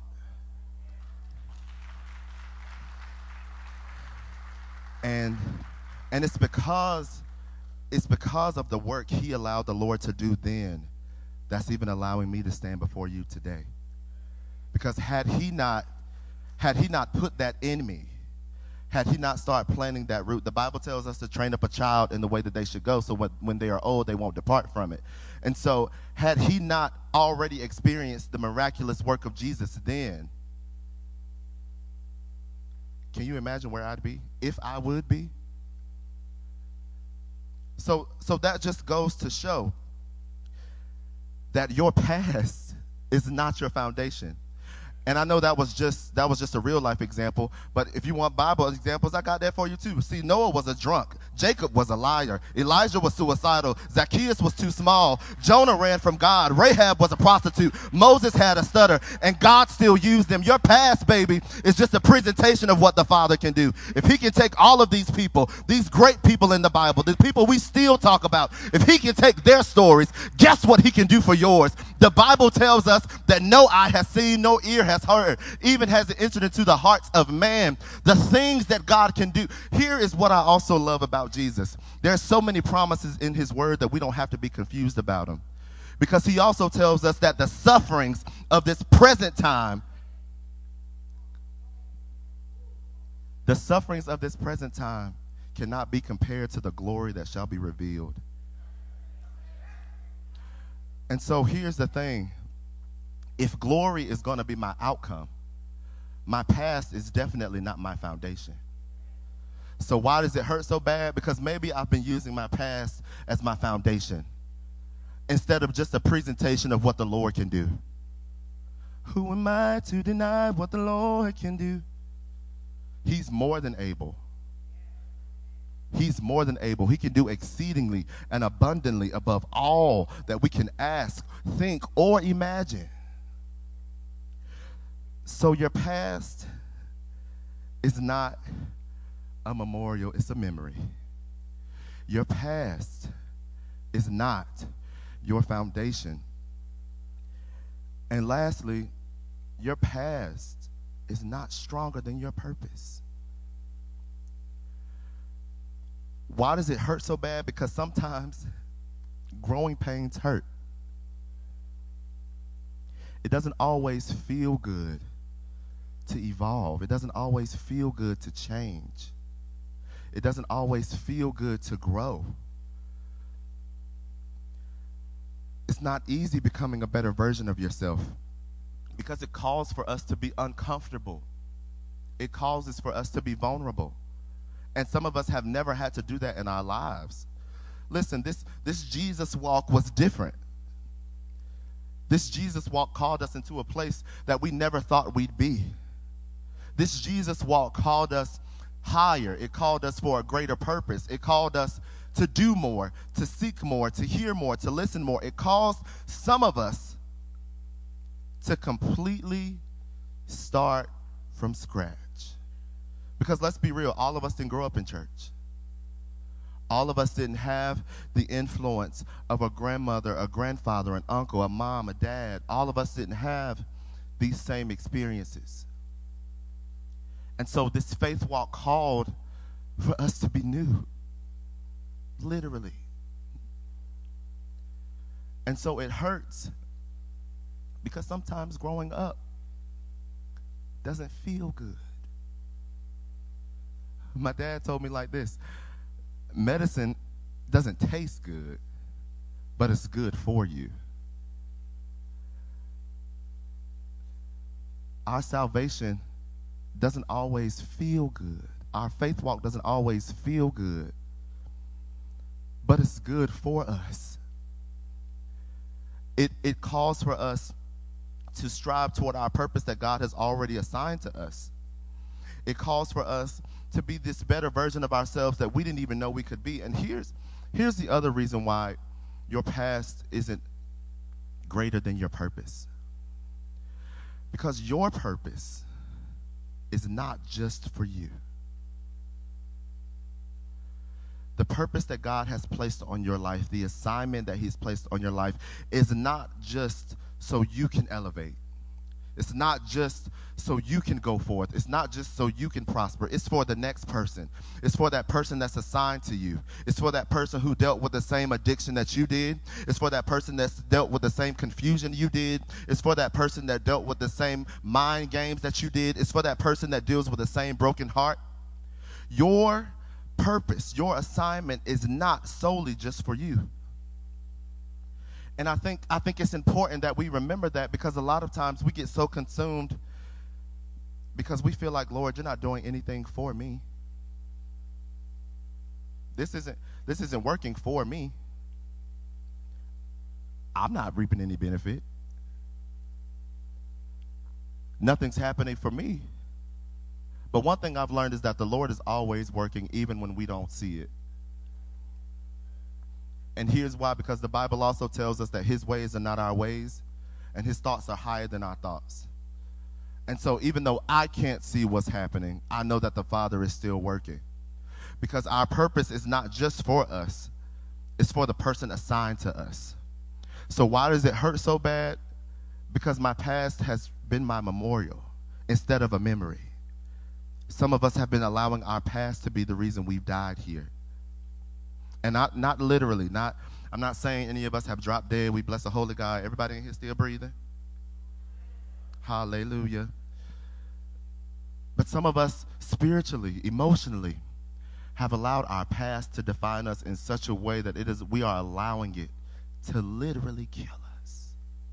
S4: And and it's because it's because of the work he allowed the Lord to do then that's even allowing me to stand before you today. Because had he not had he not put that in me, had he not started planting that root, the Bible tells us to train up a child in the way that they should go, so when, when they are old, they won't depart from it. And so had he not already experienced the miraculous work of Jesus then, can you imagine where I'd be, if I would be? So, so that just goes to show that your past is not your foundation. And I know that was just that was just a real life example, but if you want Bible examples, I got that for you too. See, Noah was a drunk. Jacob was a liar. Elijah was suicidal. Zacchaeus was too small. Jonah ran from God. Rahab was a prostitute. Moses had a stutter, and God still used them. Your past, baby, is just a presentation of what the Father can do. If he can take all of these people, these great people in the Bible, the people we still talk about, if he can take their stories, guess what he can do for yours? The Bible tells us that no eye has seen, no ear has heard, even has it entered into the hearts of man, the things that God can do. Here is what I also love about Jesus. There's so many promises in his word that we don't have to be confused about them, because he also tells us that the sufferings of this present time, the sufferings of this present time cannot be compared to the glory that shall be revealed. And so here's the thing. If glory is going to be my outcome, my past is definitely not my foundation. So why does it hurt so bad? Because maybe I've been using my past as my foundation instead of just a presentation of what the Lord can do. Who am I to deny what the Lord can do? He's more than able. He's more than able. He can do exceedingly and abundantly above all that we can ask, think, or imagine. So your past is not a memorial, it's a memory. Your past is not your foundation. And lastly, your past is not stronger than your purpose. Why does it hurt so bad? Because sometimes growing pains hurt. It doesn't always feel good to evolve. It doesn't always feel good to change. It doesn't always feel good to grow. It's not easy becoming a better version of yourself because it calls for us to be uncomfortable. It causes for us to be vulnerable. And some of us have never had to do that in our lives. Listen, this, this Jesus walk was different. This Jesus walk called us into a place that we never thought we'd be. This Jesus walk called us higher. It called us for a greater purpose. It called us to do more, to seek more, to hear more, to listen more. It calls some of us to completely start from scratch. Because let's be real, all of us didn't grow up in church. All of us didn't have the influence of a grandmother, a grandfather, an uncle, a mom, a dad. All of us didn't have these same experiences. And so this faith walk called for us to be new, literally. And so it hurts because sometimes growing up doesn't feel good. My dad told me like this: medicine doesn't taste good, but it's good for you. Our salvation doesn't always feel good. Our faith walk doesn't always feel good, but it's good for us. It, it calls for us to strive toward our purpose that God has already assigned to us. It calls for us to be this better version of ourselves that we didn't even know we could be. And here's, here's the other reason why your past isn't greater than your purpose. Because your purpose is not just for you. The purpose that God has placed on your life, the assignment that he's placed on your life, is not just so you can elevate. It's not just so you can go forth. It's not just so you can prosper. It's for the next person. It's for that person that's assigned to you. It's for that person who dealt with the same addiction that you did. It's for that person that's dealt with the same confusion you did. It's for that person that dealt with the same mind games that you did. It's for that person that deals with the same broken heart. Your purpose, your assignment is not solely just for you. And I think I think it's important that we remember that, because a lot of times we get so consumed because we feel like, Lord, you're not doing anything for me. This isn't this isn't working for me. I'm not reaping any benefit. Nothing's happening for me. But one thing I've learned is that the Lord is always working even when we don't see it. And here's why, because the Bible also tells us that his ways are not our ways, and his thoughts are higher than our thoughts. And so even though I can't see what's happening, I know that the Father is still working. Because our purpose is not just for us, it's for the person assigned to us. So why does it hurt so bad? Because my past has been my memorial instead of a memory. Some of us have been allowing our past to be the reason we've died here. And not not literally, not I'm not saying any of us have dropped dead. We bless the Holy God. Everybody in here still breathing? Hallelujah. But some of us spiritually, emotionally, have allowed our past to define us in such a way that it is we are allowing it to literally kill us.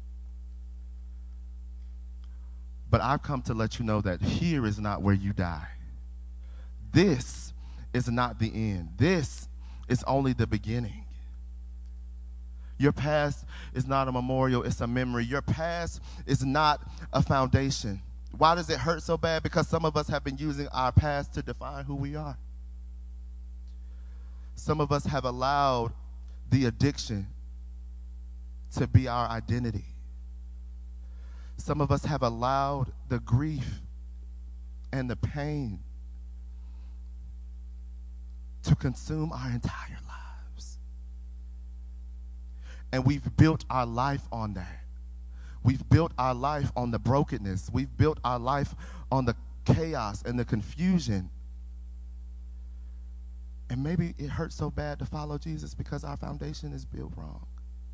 S4: But I've come to let you know that here is not where you die. This is not the end. This is only the beginning. Your past is not a memorial, it's a memory. Your past is not a foundation. Why does it hurt so bad? Because some of us have been using our past to define who we are. Some of us have allowed the addiction to be our identity. Some of us have allowed the grief and the pain to consume our entire lives. And we've built our life on that. We've built our life on the brokenness. We've built our life on the chaos and the confusion. And maybe it hurts so bad to follow Jesus because our foundation is built wrong.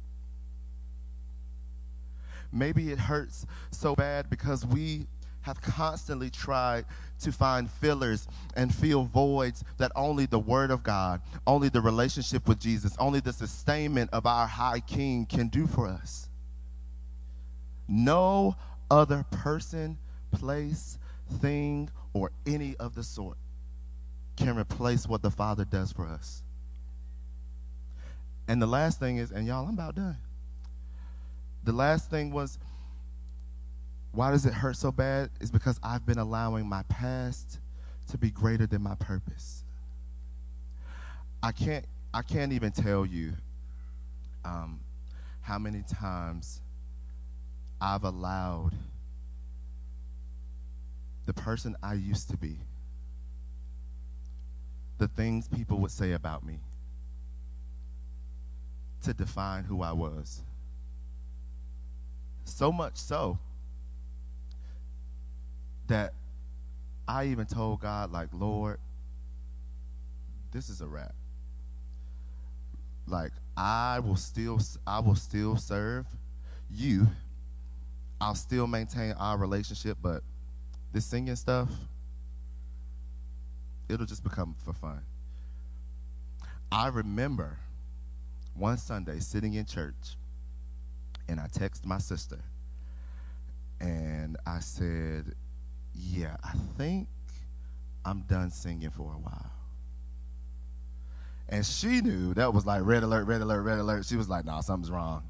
S4: Maybe it hurts so bad because we have constantly tried to find fillers and fill voids that only the Word of God, only the relationship with Jesus, only the sustainment of our high King can do for us. No other person, place, thing, or any of the sort can replace what the Father does for us. And the last thing is, and y'all, I'm about done. The last thing was, why does it hurt so bad? Is because I've been allowing my past to be greater than my purpose. I can't, I can't even tell you um, how many times I've allowed the person I used to be, the things people would say about me, to define who I was. So much so that I even told God, like, Lord, this is a wrap. Like, I will still, I will still serve you. I'll still maintain our relationship, but this singing stuff, it'll just become for fun. I remember one Sunday sitting in church, and I texted my sister, and I said, yeah, I think I'm done singing for a while. And she knew that was like red alert, red alert, red alert. She was like, nah, something's wrong.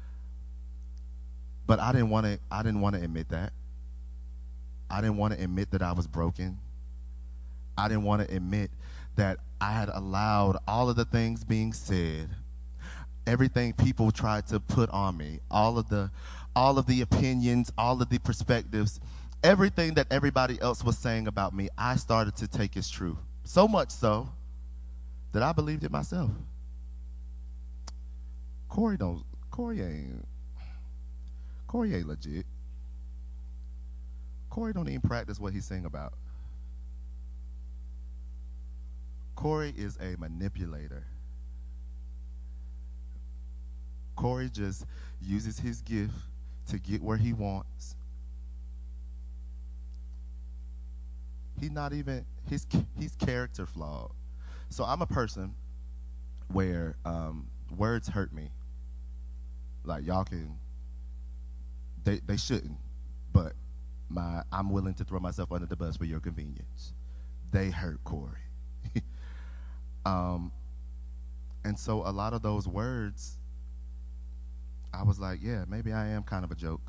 S4: But I didn't want to, I didn't want to admit that. I didn't want to admit that I was broken. I didn't want to admit that I had allowed all of the things being said, everything people tried to put on me, all of the all of the opinions, all of the perspectives, everything that everybody else was saying about me, I started to take as true. So much so that I believed it myself. Corey don't Corey ain't Corey ain't legit. Corey don't even practice what he's saying about. Corey is a manipulator. Corey just uses his gift to get where he wants. He's not even, his, he's character flawed. So I'm a person where um, words hurt me. Like, y'all can, they, they shouldn't, but my I'm willing to throw myself under the bus for your convenience. They hurt Corey. um, and so a lot of those words, I was like, yeah, maybe I am kind of a joke.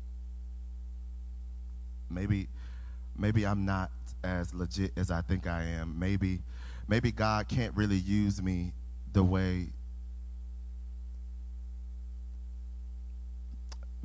S4: Maybe, maybe I'm not as legit as I think I am. Maybe, maybe God can't really use me the way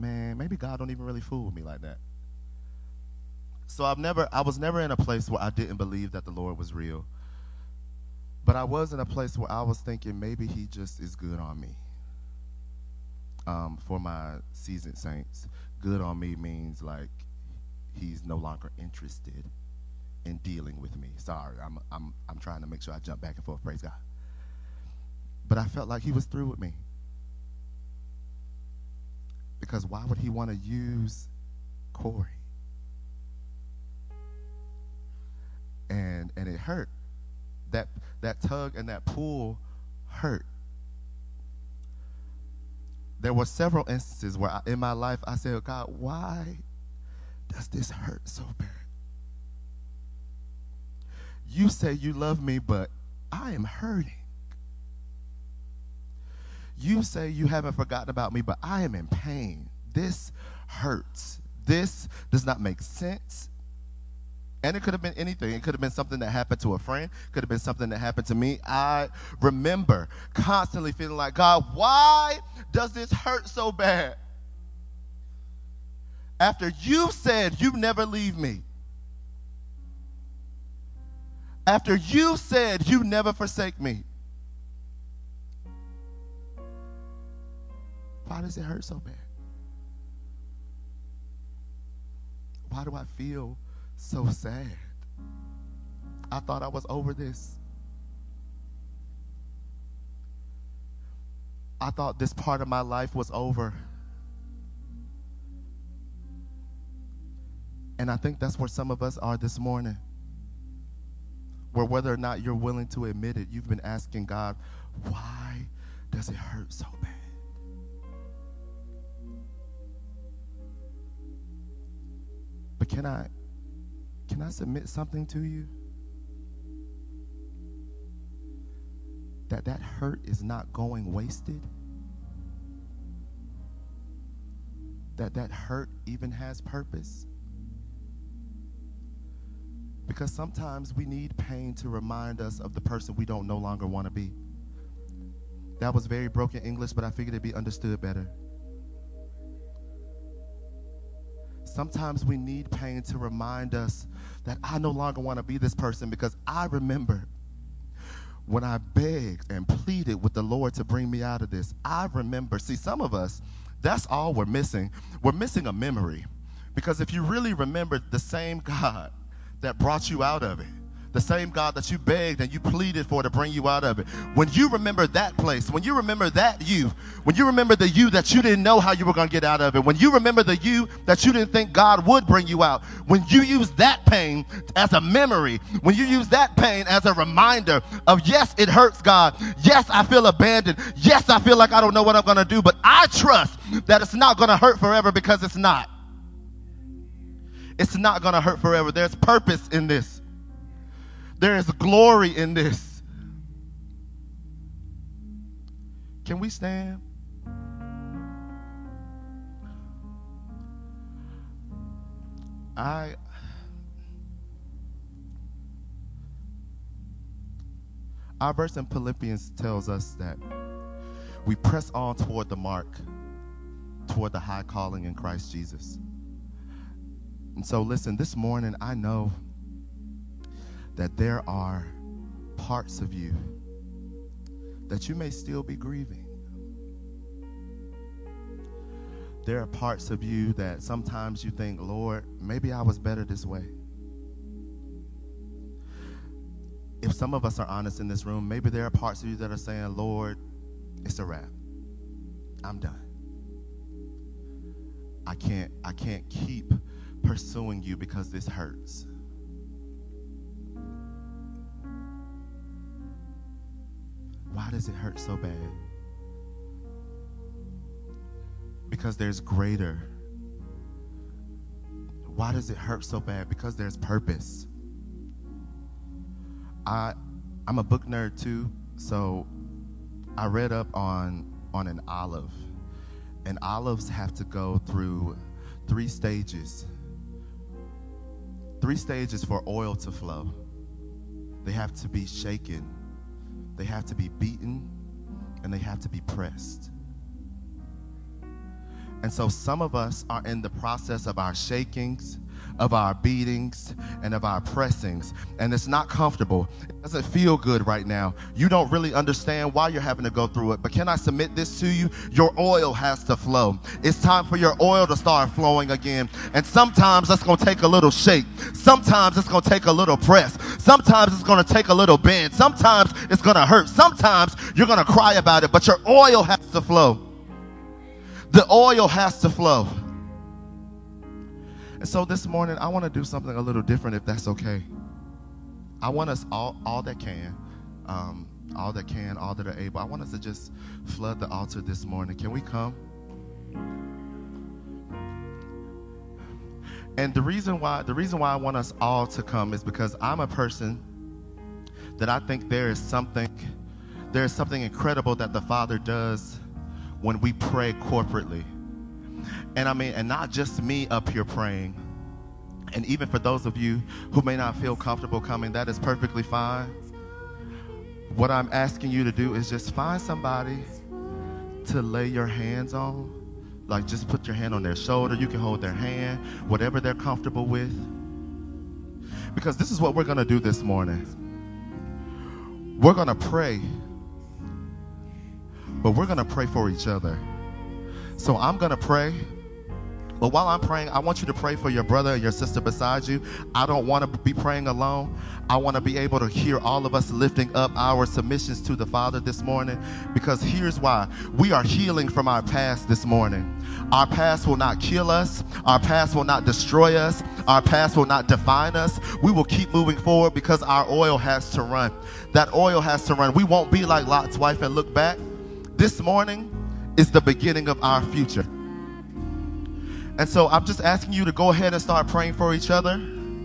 S4: man, maybe God don't even really fool with me like that. So I've never, I was never in a place where I didn't believe that the Lord was real. But I was in a place where I was thinking maybe he just is good on me. Um, for my seasoned saints, good on me means like he's no longer interested in dealing with me. Sorry, I'm, I'm, I'm trying to make sure I jump back and forth, praise God. But I felt like he was through with me. Because why would he want to use Corey? And and it hurt. That that tug and that pull hurt. There were several instances where I, in my life I said, God, why does this hurt so bad? You say you love me, but I am hurting. You say you haven't forgotten about me, but I am in pain. This hurts. This does not make sense. And it could have been anything. It could have been something that happened to a friend. It could have been something that happened to me. I remember constantly feeling like, God, why does this hurt so bad? After you said you never leave me. After you said you never forsake me. Why does it hurt so bad? Why do I feel so sad? I thought I was over this. I thought this part of my life was over. And I think that's where some of us are this morning. Where whether or not you're willing to admit it, you've been asking God, why does it hurt so bad? But can I, can I submit something to you? That that hurt is not going wasted. That that hurt even has purpose. Because sometimes we need pain to remind us of the person we don't no longer want to be. That was very broken English, but I figured it'd be understood better. Sometimes we need pain to remind us that I no longer want to be this person, because I remember when I begged and pleaded with the Lord to bring me out of this. I remember. See, some of us, that's all we're missing. We're missing a memory. Because if you really remember the same God that brought you out of it, the same God that you begged and you pleaded for to bring you out of it, when you remember that place, when you remember that you, when you remember the you that you didn't know how you were going to get out of it, when you remember the you that you didn't think God would bring you out, when you use that pain as a memory, when you use that pain as a reminder of, yes, it hurts, God. Yes, I feel abandoned. Yes, I feel like I don't know what I'm going to do, but I trust that it's not going to hurt forever, because it's not. It's not going to hurt forever. There's purpose in this. There is glory in this. Can we stand? I Our verse in Philippians tells us that we press on toward the mark, toward the high calling in Christ Jesus. And so listen, this morning I know that there are parts of you that you may still be grieving. There are parts of you that sometimes you think, Lord, maybe I was better this way. If some of us are honest in this room, maybe there are parts of you that are saying, Lord, it's a wrap. I'm done. I can't, I can't keep pursuing you because this hurts. Why does it hurt so bad? Because there's greater. Why does it hurt so bad? Because there's purpose. I, I'm a book nerd too, so I read up on, on an olive. And olives have to go through three stages. Three stages for oil to flow. They have to be shaken. They have to be beaten, and they have to be pressed. And so some of us are in the process of our shakings, of our beatings, and of our pressings. And it's not comfortable. It doesn't feel good right now. You don't really understand why you're having to go through it. But can I submit this to you? Your oil has to flow. It's time for your oil to start flowing again. And sometimes that's going to take a little shake. Sometimes it's going to take a little press. Sometimes it's going to take a little bend. Sometimes it's going to hurt. Sometimes you're going to cry about it. But your oil has to flow. The oil has to flow. And so this morning, I want to do something a little different, if that's okay. I want us all, all that can, um, all that can, all that are able. I want us to just flood the altar this morning. Can we come? And the reason why, the reason why I want us all to come is because I'm a person that I think there is something, there is something incredible that the Father does when we pray corporately. And I mean, and not just me up here praying. And even for those of you who may not feel comfortable coming, that is perfectly fine. What I'm asking you to do is just find somebody to lay your hands on. Like, just put your hand on their shoulder. You can hold their hand, whatever they're comfortable with. Because this is what we're going to do this morning. We're going to pray. But we're going to pray for each other. So I'm going to pray. But while I'm praying, I want you to pray for your brother and your sister beside you. I don't want to be praying alone. I want to be able to hear all of us lifting up our submissions to the Father this morning. Because here's why. We are healing from our past this morning. Our past will not kill us. Our past will not destroy us. Our past will not define us. We will keep moving forward because our oil has to run. That oil has to run. We won't be like Lot's wife and look back. This morning is the beginning of our future. And so I'm just asking you to go ahead and start praying for each other.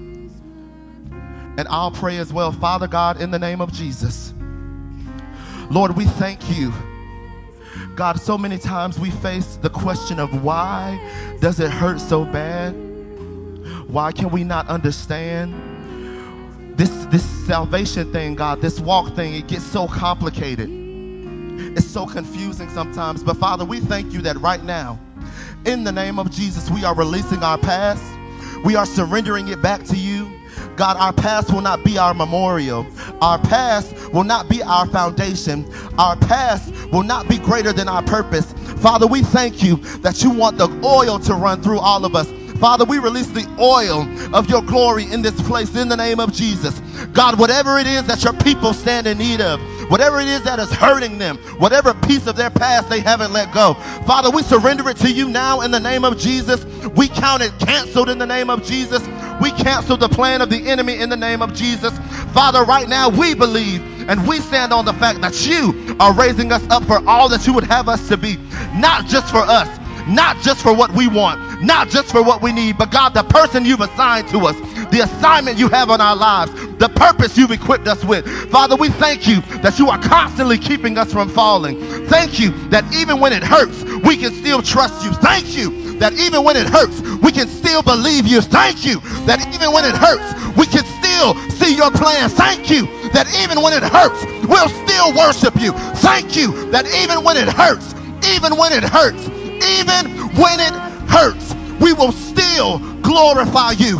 S4: And I'll pray as well. Father God, in the name of Jesus, Lord, we thank you. God, so many times we face the question of why does it hurt so bad? Why can we not understand? This, this salvation thing, God, this walk thing, it gets so complicated. It's so confusing sometimes. But Father, we thank you that right now, in the name of Jesus, we are releasing our past. We are surrendering it back to you. God, our past will not be our memorial. Our past will not be our foundation. Our past will not be greater than our purpose. Father, we thank you that you want the oil to run through all of us. Father, we release the oil of your glory in this place in the name of Jesus. God, whatever it is that your people stand in need of, whatever it is that is hurting them, whatever piece of their past they haven't let go, Father, we surrender it to you now in the name of Jesus. We count it canceled in the name of Jesus. We cancel the plan of the enemy in the name of Jesus. Father, right now we believe and we stand on the fact that you are raising us up for all that you would have us to be, not just for us, not just for what we want, not just for what we need, but God, the person you've assigned to us, the assignment you have on our lives, the purpose you've equipped us with. Father, we thank you that you are constantly keeping us from falling. Thank you that even when it hurts, we can still trust you. Thank you that even when it hurts, we can still believe you. Thank you that even when it hurts, we can still see your plan. Thank you that even when it hurts, we'll still worship you. Thank you that even when it hurts, even when it hurts, even when it hurts, we will still glorify you.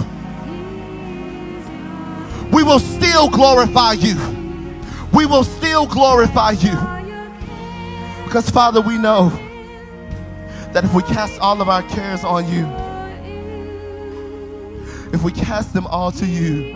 S4: We will still glorify you. We will still glorify you. Because, Father, we know that if we cast all of our cares on you, if we cast them all to you,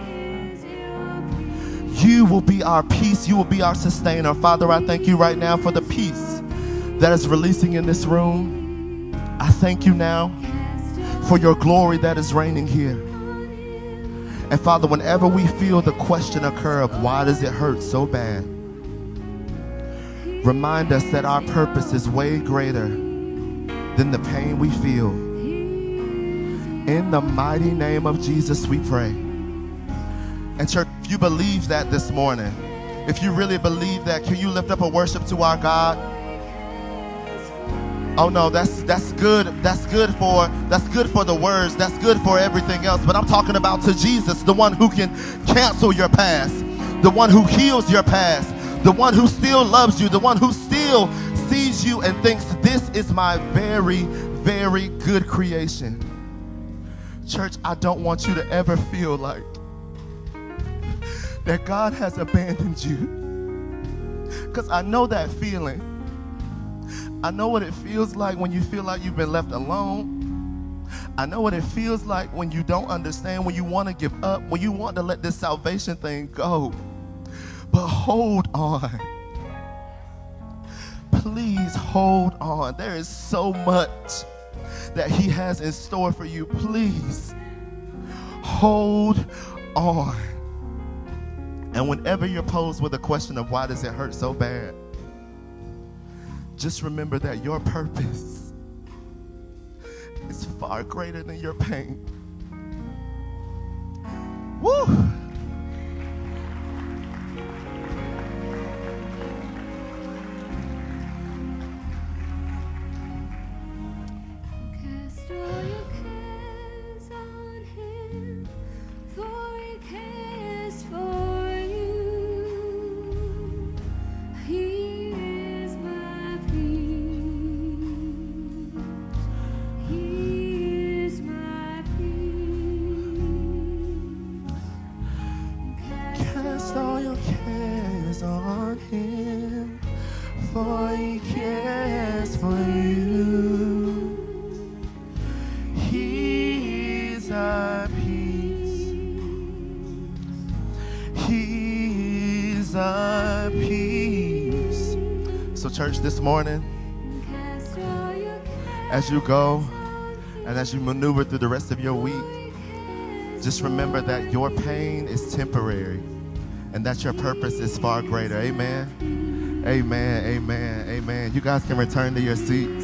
S4: you will be our peace. You will be our sustainer. Father, I thank you right now for the peace that is releasing in this room. I thank you now for your glory that is reigning here. And Father, whenever we feel the question occur of why does it hurt so bad, remind us that our purpose is way greater than the pain we feel. In the mighty name of Jesus we pray. And church, if you believe that this morning, if you really believe that, can you lift up a worship to our God? Oh no, that's that's good. That's good for that's good for the words. That's good for everything else. But I'm talking about to Jesus, the one who can cancel your past, the one who heals your past, the one who still loves you, the one who still sees you and thinks this is my very, very good creation. Church, I don't want you to ever feel like that God has abandoned you. Because I know that feeling. I know what it feels like when you feel like you've been left alone. I know what it feels like when you don't understand, when you want to give up, when you want to let this salvation thing go. But hold on. Please hold on. There is so much that he has in store for you. Please hold on. And whenever you're posed with a question of why does it hurt so bad, just remember that your purpose is far greater than your pain. Woo!
S2: Cast all your cares on him, for he cares for you. He is my peace. He is my peace.
S4: Cast all your cares on him, for he cares for you. He's our peace. He's our peace. So church, this morning,
S2: Cast all your
S4: as you go and as you maneuver through the rest of your week, just remember that your pain is temporary and that your purpose is far greater. Amen. Amen. Amen. Amen. You guys can return to your seats.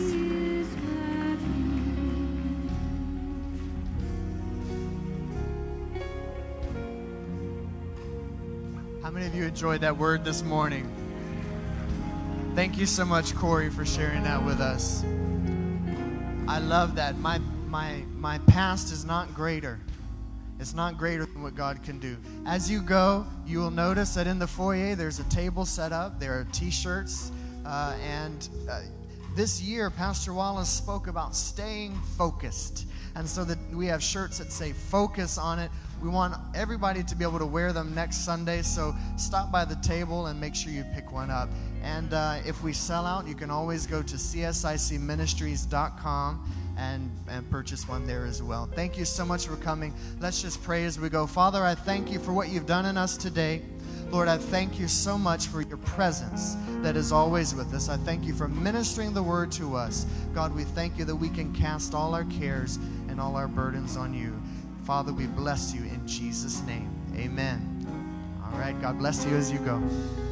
S3: How many of you enjoyed that word this morning? Thank you so much, Corey, for sharing that with us. I love that. My my my past is not greater. It's not greater than what God can do. As you go, you will notice that in the foyer there's a table set up. There are T-shirts, uh, and uh, this year Pastor Wallace spoke about staying focused, and so that we have shirts that say "Focus" on it. We want everybody to be able to wear them next Sunday, so stop by the table and make sure you pick one up. And uh, if we sell out, you can always go to c s i c ministries dot com and, and purchase one there as well. Thank you so much for coming. Let's just pray as we go. Father, I thank you for what you've done in us today. Lord, I thank you so much for your presence that is always with us. I thank you for ministering the word to us. God, we thank you that we can cast all our cares and all our burdens on you. Father, we bless you in Jesus' name. Amen. All right, God bless you as you go.